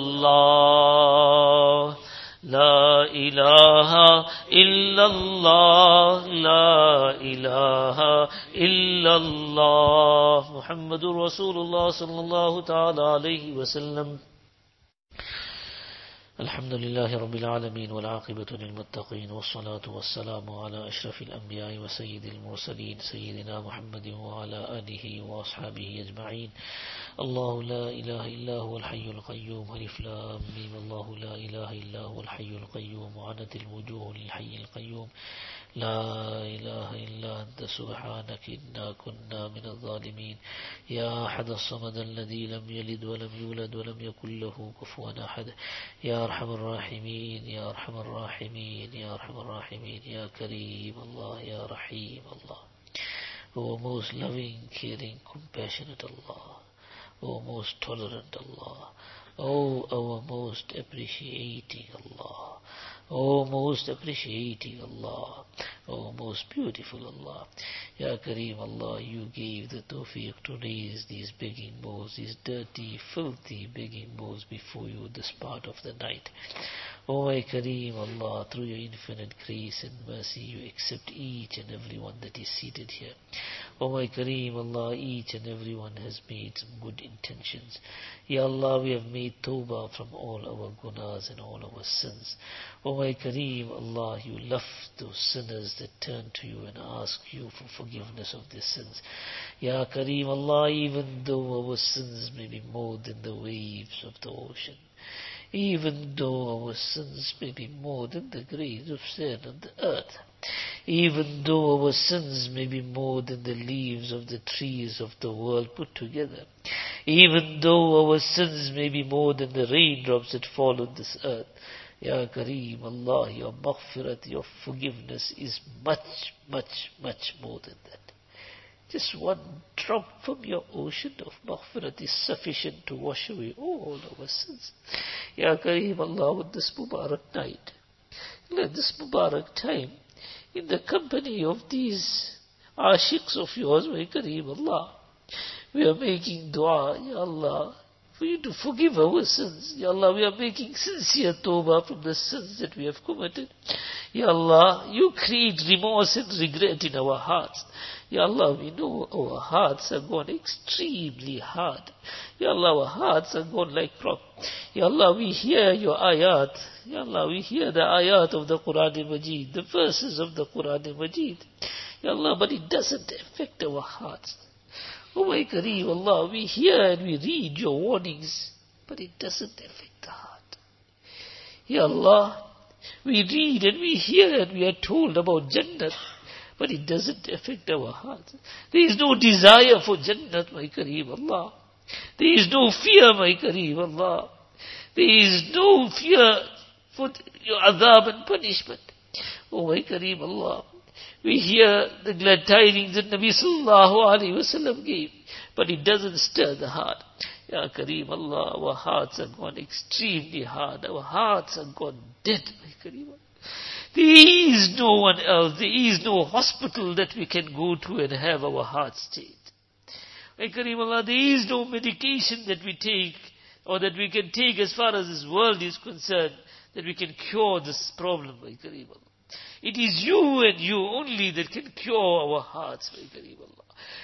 Allah. La ilaha illallah, la ilaha illallah. Muhammadur Rasulullah sallallahu ta'ala alayhi wa sallam. الحمد لله رب العالمين والعاقبة للمتقين والصلاة والسلام على أشرف الأنبياء وسيد المرسلين سيدنا محمد وعلى آله وأصحابه أجمعين. الله لا إله إلا هو الحي القيوم. ألف لام ميم. الله لا إله إلا هو الحي القيوم. وعنت الوجوه للحي القيوم. لا إله إلا أنت سبحانك إنا كنا من الظالمين. يا أحد الصمد الذي لم يلد ولم يولد ولم يكن له كفوا أحد. يا أرحم الراحمين يا أرحم الراحمين يا أرحم الراحمين يا كريم الله يا رحيم الله. O most loving, caring, compassionate Allah. O most tolerant Allah. O our most appreciating Allah. O most appreciating Allah. O most beautiful Allah. Ya Kareem Allah, you gave the tawfiq to raise these begging bowls, these dirty, filthy begging bowls before you this part of the night. O my Kareem Allah, through your infinite grace and mercy, you accept each and every one that is seated here. O my Kareem Allah, each and every one has made some good intentions. Ya Allah, we have made tawbah from all our gunas and all our sins. O my Kareem Allah, you love those sinners that turn to you and ask you for forgiveness of their sins. Ya Kareem Allah, even though our sins may be more than the waves of the ocean, even though our sins may be more than the grains of sand on the earth, even though our sins may be more than the leaves of the trees of the world put together, even though our sins may be more than the raindrops that fall on this earth, Ya Kareem Allah, your maghfirat, your forgiveness is much, much, much more than that. Just one drop from your ocean of maghfirat is sufficient to wash away all our sins. Ya Kareem Allah, on this Mubarak night, in this Mubarak time, in the company of these ashiqs of yours, Ya Kareem Allah, we are making dua, Ya Allah, for you to forgive our sins. Ya Allah, we are making sincere tawbah from the sins that we have committed. Ya Allah, you create remorse and regret in our hearts. Ya Allah, we know our hearts are gone extremely hard. Ya Allah, our hearts are gone like rock. Ya Allah, we hear your ayat. Ya Allah, we hear the ayat of the Quran Majid, the verses of the Quran Majid. Ya Allah, but it doesn't affect our hearts. Oh my Kareem Allah, we hear and we read your warnings, but it doesn't affect the heart. Ya Allah, we read and we hear and we are told about Jannat, but it doesn't affect our heart. There is no desire for Jannat, my Kareem Allah. There is no fear, my Kareem Allah. There is no fear for your adhab and punishment. Oh my Kareem Allah, we hear the glad tidings that Nabi Sallallahu Alaihi Wasallam gave, but it doesn't stir the heart. Ya Kareem Allah, our hearts are gone extremely hard. Our hearts are gone dead, my Kareem Allah. There is no one else, there is no hospital that we can go to and have our hearts changed. My Kareem Allah, there is no medication that we take or that we can take as far as this world is concerned that we can cure this problem, my Kareem Allah. It is you and you only that can cure our hearts, my Kareem Allah.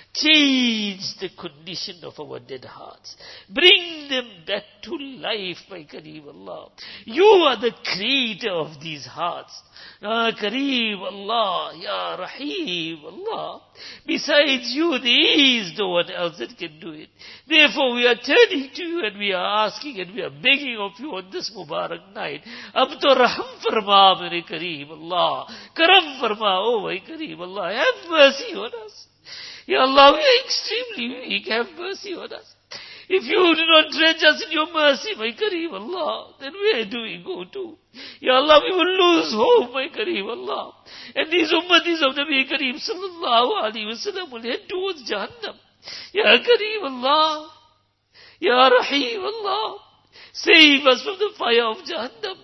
Change the condition of our dead hearts. Bring them back to life, my Kareem Allah. You are the creator of these hearts. Ya Kareem Allah, Ya Rahim Allah. Besides you, there is no one else that can do it. Therefore, we are turning to you and we are asking and we are begging of you on this Mubarak night. Ab to Raham farma, my Kareem Allah. Karam farma, oh my Kareem Allah. Have mercy on us. Ya Allah, we are extremely weak. Have mercy on us. If you do not drench us in your mercy, my Kareem Allah, then where do we go to? Ya Allah, we will lose hope, my Kareem Allah. And these ummatis of Nabi Kareem Sallallahu Alaihi Wasallam will head towards Jahannam. Ya Kareem Allah, Ya Rahim Allah, save us from the fire of Jahannam.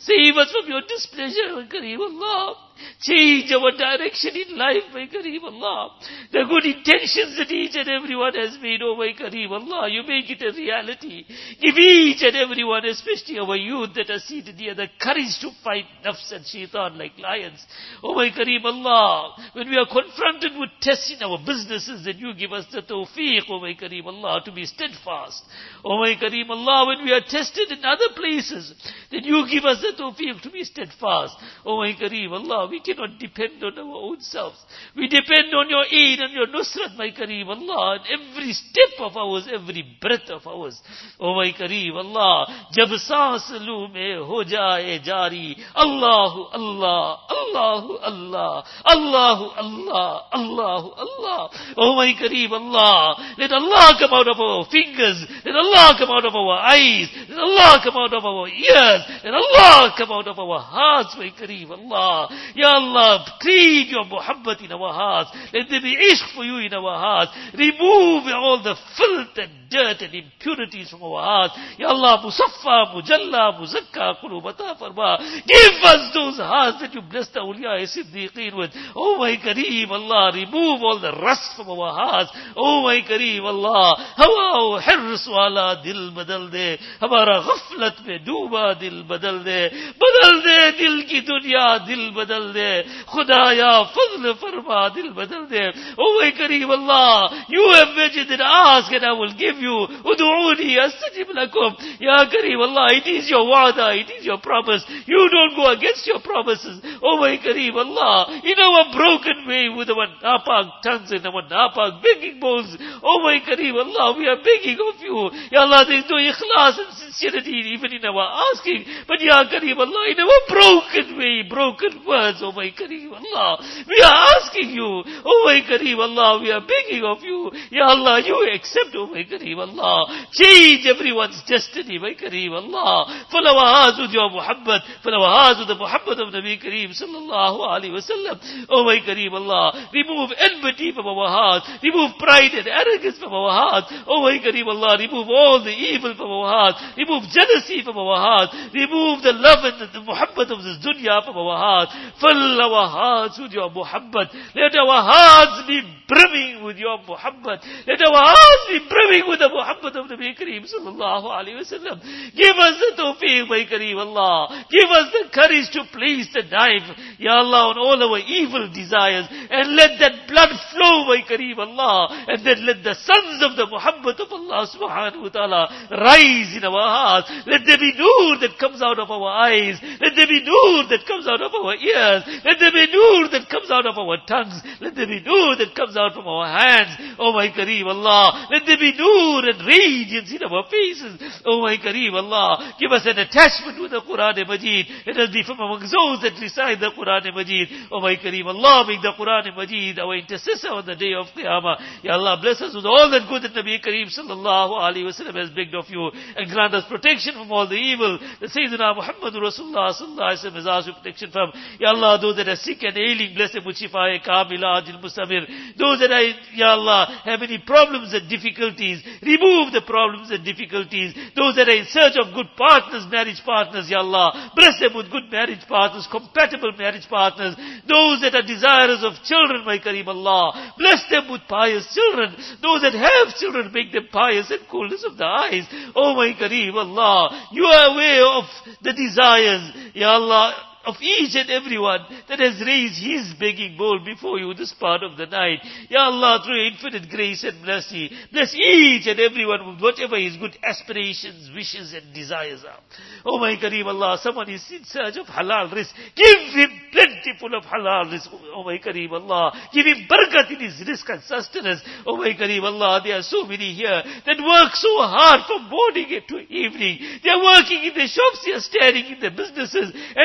Save us from your displeasure, O Kareem Allah. Change our direction in life, my Kareem Allah. The good intentions that each and everyone has made, oh my Kareem Allah, you make it a reality. Give each and everyone, especially our youth that are seated here, the courage to fight nafs and shaitan like lions. Oh my Kareem Allah, when we are confronted with tests in our businesses, then you give us the tawfiq, oh my Kareem Allah, to be steadfast. Oh my Kareem Allah, when we are tested in other places, then you give us the tawfiq to be steadfast. Oh my Kareem Allah, we cannot depend on our own selves. We depend on your aid and your nusrat, my Kareem Allah, and every step of ours, every breath of ours. Oh my Kareem Allah, jab saans loo mein ho jaye jari, Allahu Allah, Allahu Allah, Allahu Allah, Allahu Allah. Oh my Kareem Allah, let Allah come out of our fingers, let Allah come out of our eyes, let Allah come out of our ears, let Allah come out of our hearts, my Kareem Allah. Ya Allah, clean your muhabbat in our hearts. Let there be ishq for you in our hearts. Remove all the filth and dirt and impurities from our hearts. Ya Allah, musaffa, mujalla, muzakka, qulubata farma. Give us those hearts that you blessed the awliya siddiqeen with. Oh my Kareem Allah, remove all the rust from our hearts. Oh my Kareem Allah, hawa hirs wala dil badal de. Hamara ghaflat mein dooba dil badal de. Badal de dil ki dunya, dil badal de. Khudaya fadl farma, dil badal de. Oh my Kareem Allah, you have mentioned and ask and I will give you. Udu'uni astajib lakum. Ya Kareem Allah, it is your wa'da, it is your promise. You don't go against your promises. Oh my Kareem Allah, in our broken way with our napak tongues and our napak begging bowls. Oh my Kareem Allah, we are begging of you. Ya Allah, there is no ikhlas and sincerity even in our asking. But Ya Kareem Allah, in our broken way, broken words, oh my Kareem Allah, we are asking you. Oh my Kareem Allah, we are begging of you. Ya Allah, you accept, oh my Kareem Allah. Change everyone's destiny, my Kareem Allah. Fill our hearts with your Muhammad. Fill our hearts with the Muhammad of Nabi Kareem sallallahu alayhi wa sallam. Oh my Kareem Allah, remove enmity from our hearts. Remove pride and arrogance from our hearts. Oh my Kareem Allah, remove all the evil from our hearts. Remove jealousy from our hearts. Remove the love and the Muhammad of this dunya from our hearts. Fill our hearts with your Muhammad. Let our hearts be brimming with your Muhammad. Let our hearts be brimming with the Muhammad of Nabi Kareem sallallahu alayhi wa sallam. Give us the tawfiq, my Kareem Allah. Give us the courage to place the knife, Ya Allah, on all our evil desires. And let that blood flow, my Kareem Allah. And then let the sons of the Muhammad of Allah subhanahu wa ta'ala rise in our hearts. Let there be nur that comes out of our eyes. Let there be nur that comes out of our ears. Let there be nur that comes out of our tongues. Let there be nur that comes out from our hands. Oh my Kareem Allah. Let there be nur and radiance in our faces. Oh my Kareem Allah. Give us an attachment with the Quran and Majid. Let us be from among those that recite the Quran and Majid. Oh my Kareem Allah, make the Quran and Majid our intercessor on the day of Qiyamah. Ya Allah, bless us with all that good that Nabi Kareem sallallahu alayhi wa sallam has begged of you. And grant us protection from all the evil that Sayyidina Muhammad Rasulullah sallallahu alayhi wa sallam has asked for protection from. Ya Allah, those that are sick and ailing, bless them with shifa kamila ajil mustamir. Those that are, Ya Allah, have any problems and difficulties, remove the problems and difficulties. Those that are in search of good partners, marriage partners, Ya Allah, bless them with good marriage partners, compatible marriage partners. Those that are desirous of children, my Kareem Allah, bless them with pious children. Those that have children, make them pious and coolness of the eyes. Oh my Kareem Allah, you are aware of the desires, Ya Allah, of each and everyone that has raised his begging bowl before you this part of the night. Ya Allah, through your infinite grace and mercy, bless each and everyone with whatever his good aspirations, wishes and desires are. Oh my Kareem Allah, someone is in search of halal rizq. Give him plentiful of halal rizq. Oh my Kareem Allah, give him barakat in his rizq and sustenance. Oh my Kareem Allah, there are so many here that work so hard from morning to evening. They are working in the shops, they are standing in the businesses, and here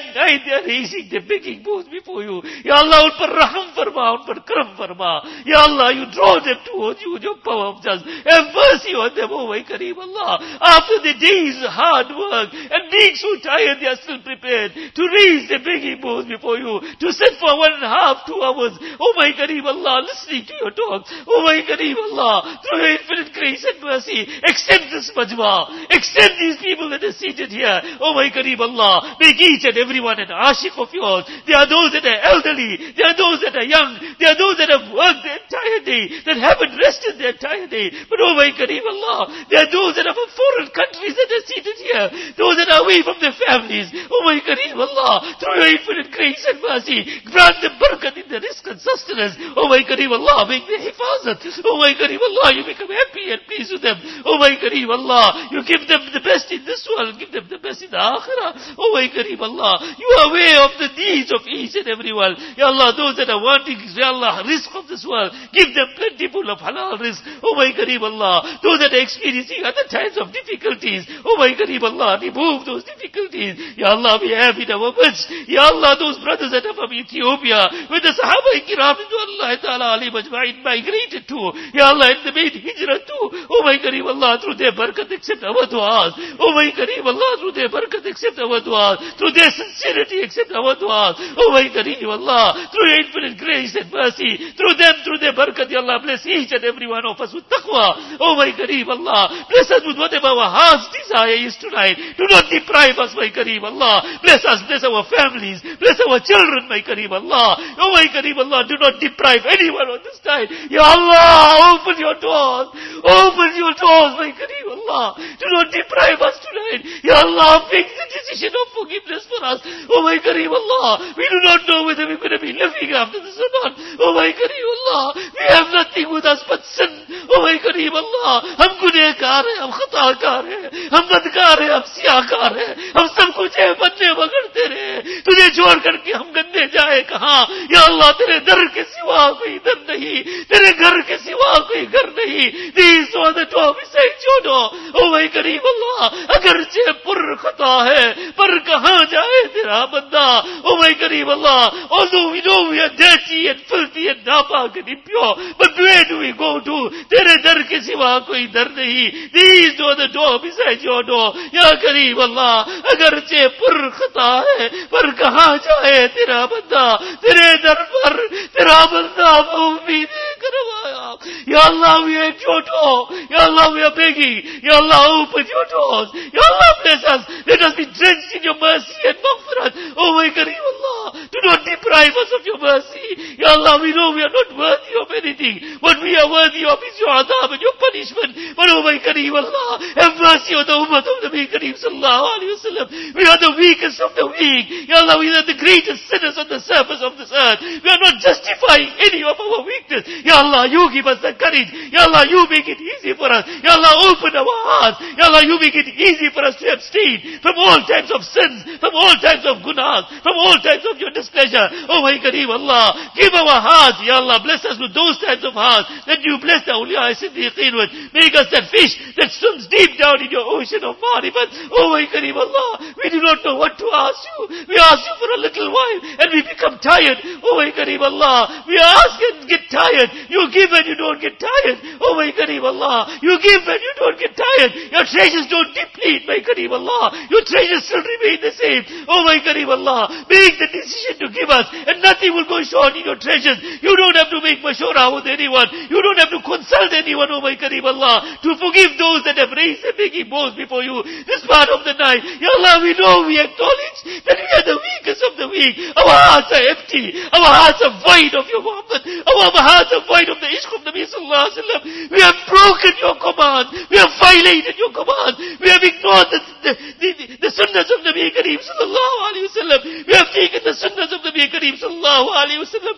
and night they are raising their begging bones before you. Ya Allah, un par raham farma, un par karam farma. Ya Allah, you draw them towards you with your power of justice. Have mercy on them, oh my Kareem Allah. After the day's hard work and being so tired, they are still prepared to raise their begging bones before you, to sit for one and a half, two hours. Oh my Kareem Allah, listening to your talk. Oh my Kareem Allah, through your infinite grace and mercy, extend this majma, extend these people that are seated here. Oh my Kareem Allah, make each and everyone an ashik of yours. There are those that are elderly, there are those that are young, there are those that have worked the entire day, that haven't rested the entire day. But oh my Kareem Allah, there are those that are from foreign countries that are seated here, those that are away from their families. Oh my Kareem Allah, through your infinite grace and mercy, grant them barakat in their rizq and sustenance. Oh my Kareem Allah, make them hifazat. Oh my Kareem Allah, you become happy and pleased with them. Oh my Kareem Allah, you give them the best in this world, give them the best in the akhirah. Oh my Kareem Allah, you are aware of the needs of each and everyone. Ya Allah, those that are wanting, Ya Allah, rizq of this world, give them plentiful of halal rizq. Oh my Kareem Allah, those that are experiencing other times of difficulties, oh my Kareem Allah, remove those difficulties. Ya Allah, we have in our midst, Ya Allah, those brothers that are from Ethiopia, where the Sahaba Kiram, Allah Ta'ala Ali Majma'in migrated to, Ya Allah, and they made hijrah too. Oh my Kareem Allah, through their barakat accept our du'as. Oh my Kareem Allah, through their barakat accept our du'as. Through their sincerity accept our du'as. Oh my Kareem Allah, through your infinite grace and mercy, through them, through their barakat, Ya Allah, bless each and every one of us with taqwa. Oh my Kareem Allah, bless us with whatever our heart's desire is tonight. Do not deprive us, my Kareem Allah. Bless us, bless our families, bless our children, my Kareem Allah. Oh my Kareem Allah, do not deprive anyone on this night. Ya Allah, open your doors. Open your doors, my Kareem Allah. Do not deprive us tonight. Ya Allah, make the decision of forgiveness for us. Oh my Kareem Allah, we do not know whether we're going to be living after this or not. Oh my Kareem Allah, we have nothing with us but sin. Oh my Kareem Allah, hum गुनहगार हैं, हम खताकार हैं, हम बदकार हैं, हम सियाकार हैं, हम सब कुछ है, बनने बगड़ते रहे, तुझे छोड़ करके हम गंदे जाए कहाँ? या अल्लाह, तेरे दर के सिवा कोई दर नहीं, तेरे घर के सिवा कोई घर नहीं. These are the two besides you know. Oh my Kareem Allah, अगरचे पुर खता है, पर कहाँ जाए तेरा बंदा? Oh my Kareem Allah, although we know we are dirty and filthy and napak and impure, but where do we go to? तेरे दर के सिवा कोई दर नहीं. These are the door besides your door. Ya Kareem Allah, अगरचे पुर खता है, पर कहाँ जाए तेरा बंदा? तेरे दर पर तेरा बंदा उम्मीद करवाया. Ya Allah, we are at your door. Ya Allah, we are begging. Ya Allah, open your doors. Ya Allah, bless us. Let us be drenched in your mercy and maghfirat. Oh my Kareem Allah, do not deprive us of your mercy. Ya Allah, we know we are not worthy of anything. What we are worthy of is your adab and your punishment. But oh my Kareem Allah, have mercy on the ummah of the Nabi Kareem sallallahu alayhi wa sallam. We are the weakest of the weak. Ya Allah, we are the greatest sinners on the surface of this earth. We are not justifying any of our weakness. Ya Allah, you give us the courage. Ya Allah, you make it easy for us. Ya Allah, open our hearts. Ya Allah, you make it easy for us to abstain from all types of sins, from all types of gunas, from all types of your displeasure. Oh my Kareem Allah, give our hearts. Ya Allah, bless us with those types of hearts that you bless the awliya siddiqeen with. Make us that fish that swims deep down in your ocean of marifat. Oh my Kareem Allah, we do not know what to ask you. We ask you for a little while and we become tired. Oh my Kareem Allah, we ask and get tired. You give and you don't get tired. Oh my Kareem Allah, you give and you don't get tired. Your treasures don't deplete, my Kareem Allah. Your treasures still remain the same. Oh my Kareem Allah, make the decision to give us and nothing will go short in your treasures. You don't have to make mashura with anyone. You don't have to consult anyone, oh my Kareem Allah, to forgive those that have raised their begging bones before you this part of the night. Ya Allah, we know, we acknowledge that we are the weakest of the weak. Our hearts are empty. Our hearts are void of your Muhammad. Our hearts are void of the ishq of Nabi sallallahu alaihi wasallam. We have broken your command. We have violated your command. We have ignored the, the, the, the sunnahs of Nabi Kareem sallallahu alaihi wasallam. We have taken the sunnahs of Nabi Kareem sallallahu alaihi wasallam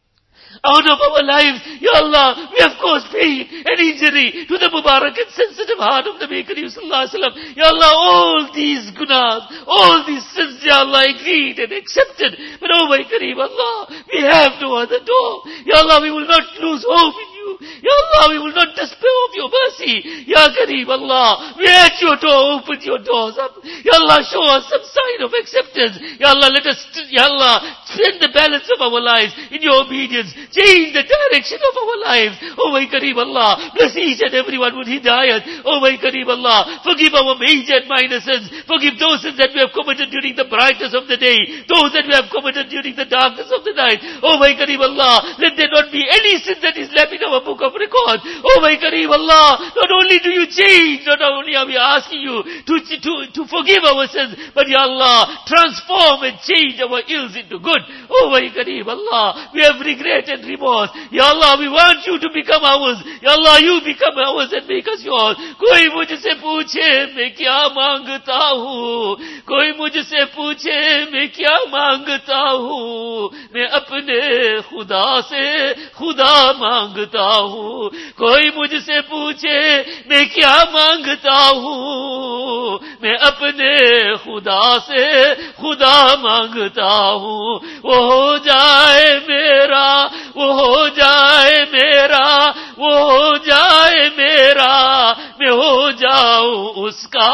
out of our lives. Ya Allah, we have caused pain and injury to the Mubarak and sensitive heart of Nabi Kareem sallallahu alaihi wasallam. Ya Allah, all these gunas, all these sins, Ya Allah, agreed and accepted. But oh my Kareem Allah, we have no other door. Ya Allah, we will not lose hope in you. you. Ya Allah, we will not despair of your mercy. Ya Kareem Allah, we at your door, open your doors up. Ya Allah, show us some sign of acceptance. Ya Allah, let us, Ya Allah, spend the balance of our lives in your obedience. Change the direction of our lives. Oh my Kareem Allah, bless each and everyone with hidayat. Oh my Kareem Allah, forgive our major and minor sins. Forgive those sins that we have committed during the brightness of the day. Those that we have committed during the darkness of the night. Oh my Kareem Allah, let there not be any sin that is left in our book of record. Oh my Kareem Allah, not only do you change, not only are we asking you to, to, to forgive our sins, but Ya Allah, transform and change our ills into good. Oh my Kareem Allah, we have regret and remorse. Ya Allah, we want you to become ours. Ya Allah, you become ours and make us yours. कोई मुझसे पूछे मैं क्या मांगता हूँ, कोई मुझसे पूछे मैं क्या मांगता हूँ, मैं अपने खुदा से खुदा मांगता हूँ. कोई मुझसे पूछे मैं क्या मांगता हूँ, मैं अपने खुदा से खुदा मांगता हूँ. वो हो जाए मेरा, वो हो जाए मेरा, वो हो जाए मेरा, मैं हो जाऊं उसका,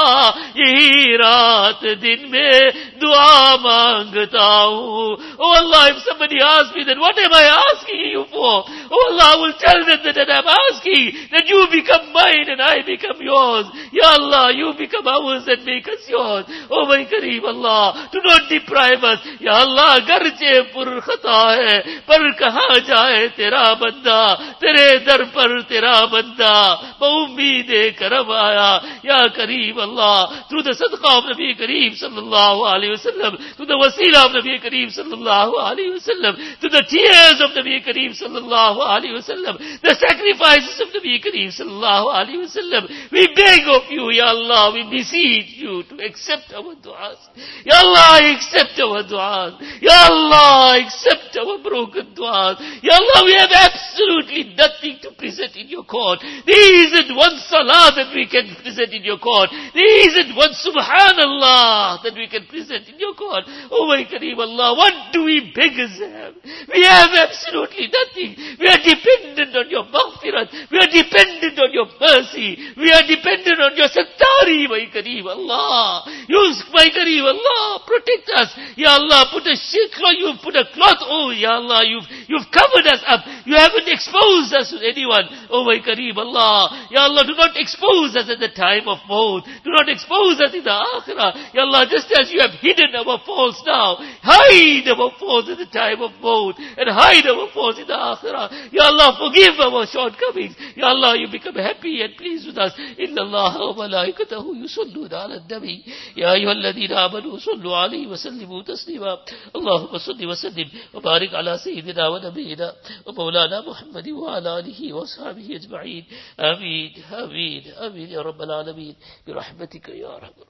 यही रात दिन में दुआ मांगता हूँ. Oh Allah, if somebody asks me then what am I asking you for? Oh Allah, I will tell them that, that I'm asking that you become mine and I become yours. Ya Allah, you become ours and make us yours. Oh my Kareem Allah, do not deprive us. Ya Allah, garche pur khata hai, par kahan jaye tera banda, tere dar par tera banda, baumide karam aaya. Ya Kareem Allah, through the sadaqah of Nabi Kareem sallallahu alayhi wa sallam, through the wasila of Nabi Kareem sallallahu alayhi wa sallam, through the tears of Nabi Kareem sallallahu alayhi wa sallam, the sacrifices of Nabi Kareem sallallahu alayhi wa sallam, we beg of you, Ya Allah, we beseech you to accept our du'as. Ya Allah, accept our du'as. Ya Allah, accept our broken du'as. Ya Allah, we have absolutely nothing to present in your court. There isn't one salah that we can present in your court. There isn't one subhanallah that we can present in your court. Oh my Kareem Allah, what do we beggars have? We have absolutely nothing. We are dependent on your maghfirat. We are dependent on your mercy. We are dependent on your sattari, my Kareem Allah. Use my Kareem Allah, protect us. Ya Allah, put a cloth, you've put a cloth, oh Ya Allah, you've, you've covered us up. You haven't exposed us to anyone. Oh my Kareem Allah. Ya Allah, do not expose us at the time of maut. Do not expose us in the akhirah. Ya Allah, just as you have hidden our faults now, hide our faults at the time of maut, and hide our faults in the akhirah. Ya Allah, forgive our shortcomings. Ya Allah, you become happy and pleased with us. Inna Allah wa malaikatahu yusalluna ala nabi. Ya ayyuhalladhina amanu sallu alayhi wa sallimu taslima. Allahumma salli wa sallim wa barik ala sayyidina wa nabiyyina wa maulana Muhammadin wa ala alihi wa ashabihi ajma'in. Ameen, ameen, ameen ya rabbal alameen. Birahmatika ya arhamar.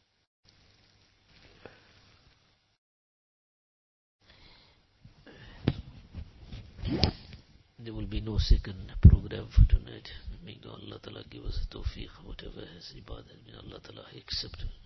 There will be no second program for tonight. May Allah Ta'ala give us tawfiq, whatever has ibadah, may Allah Ta'ala accept.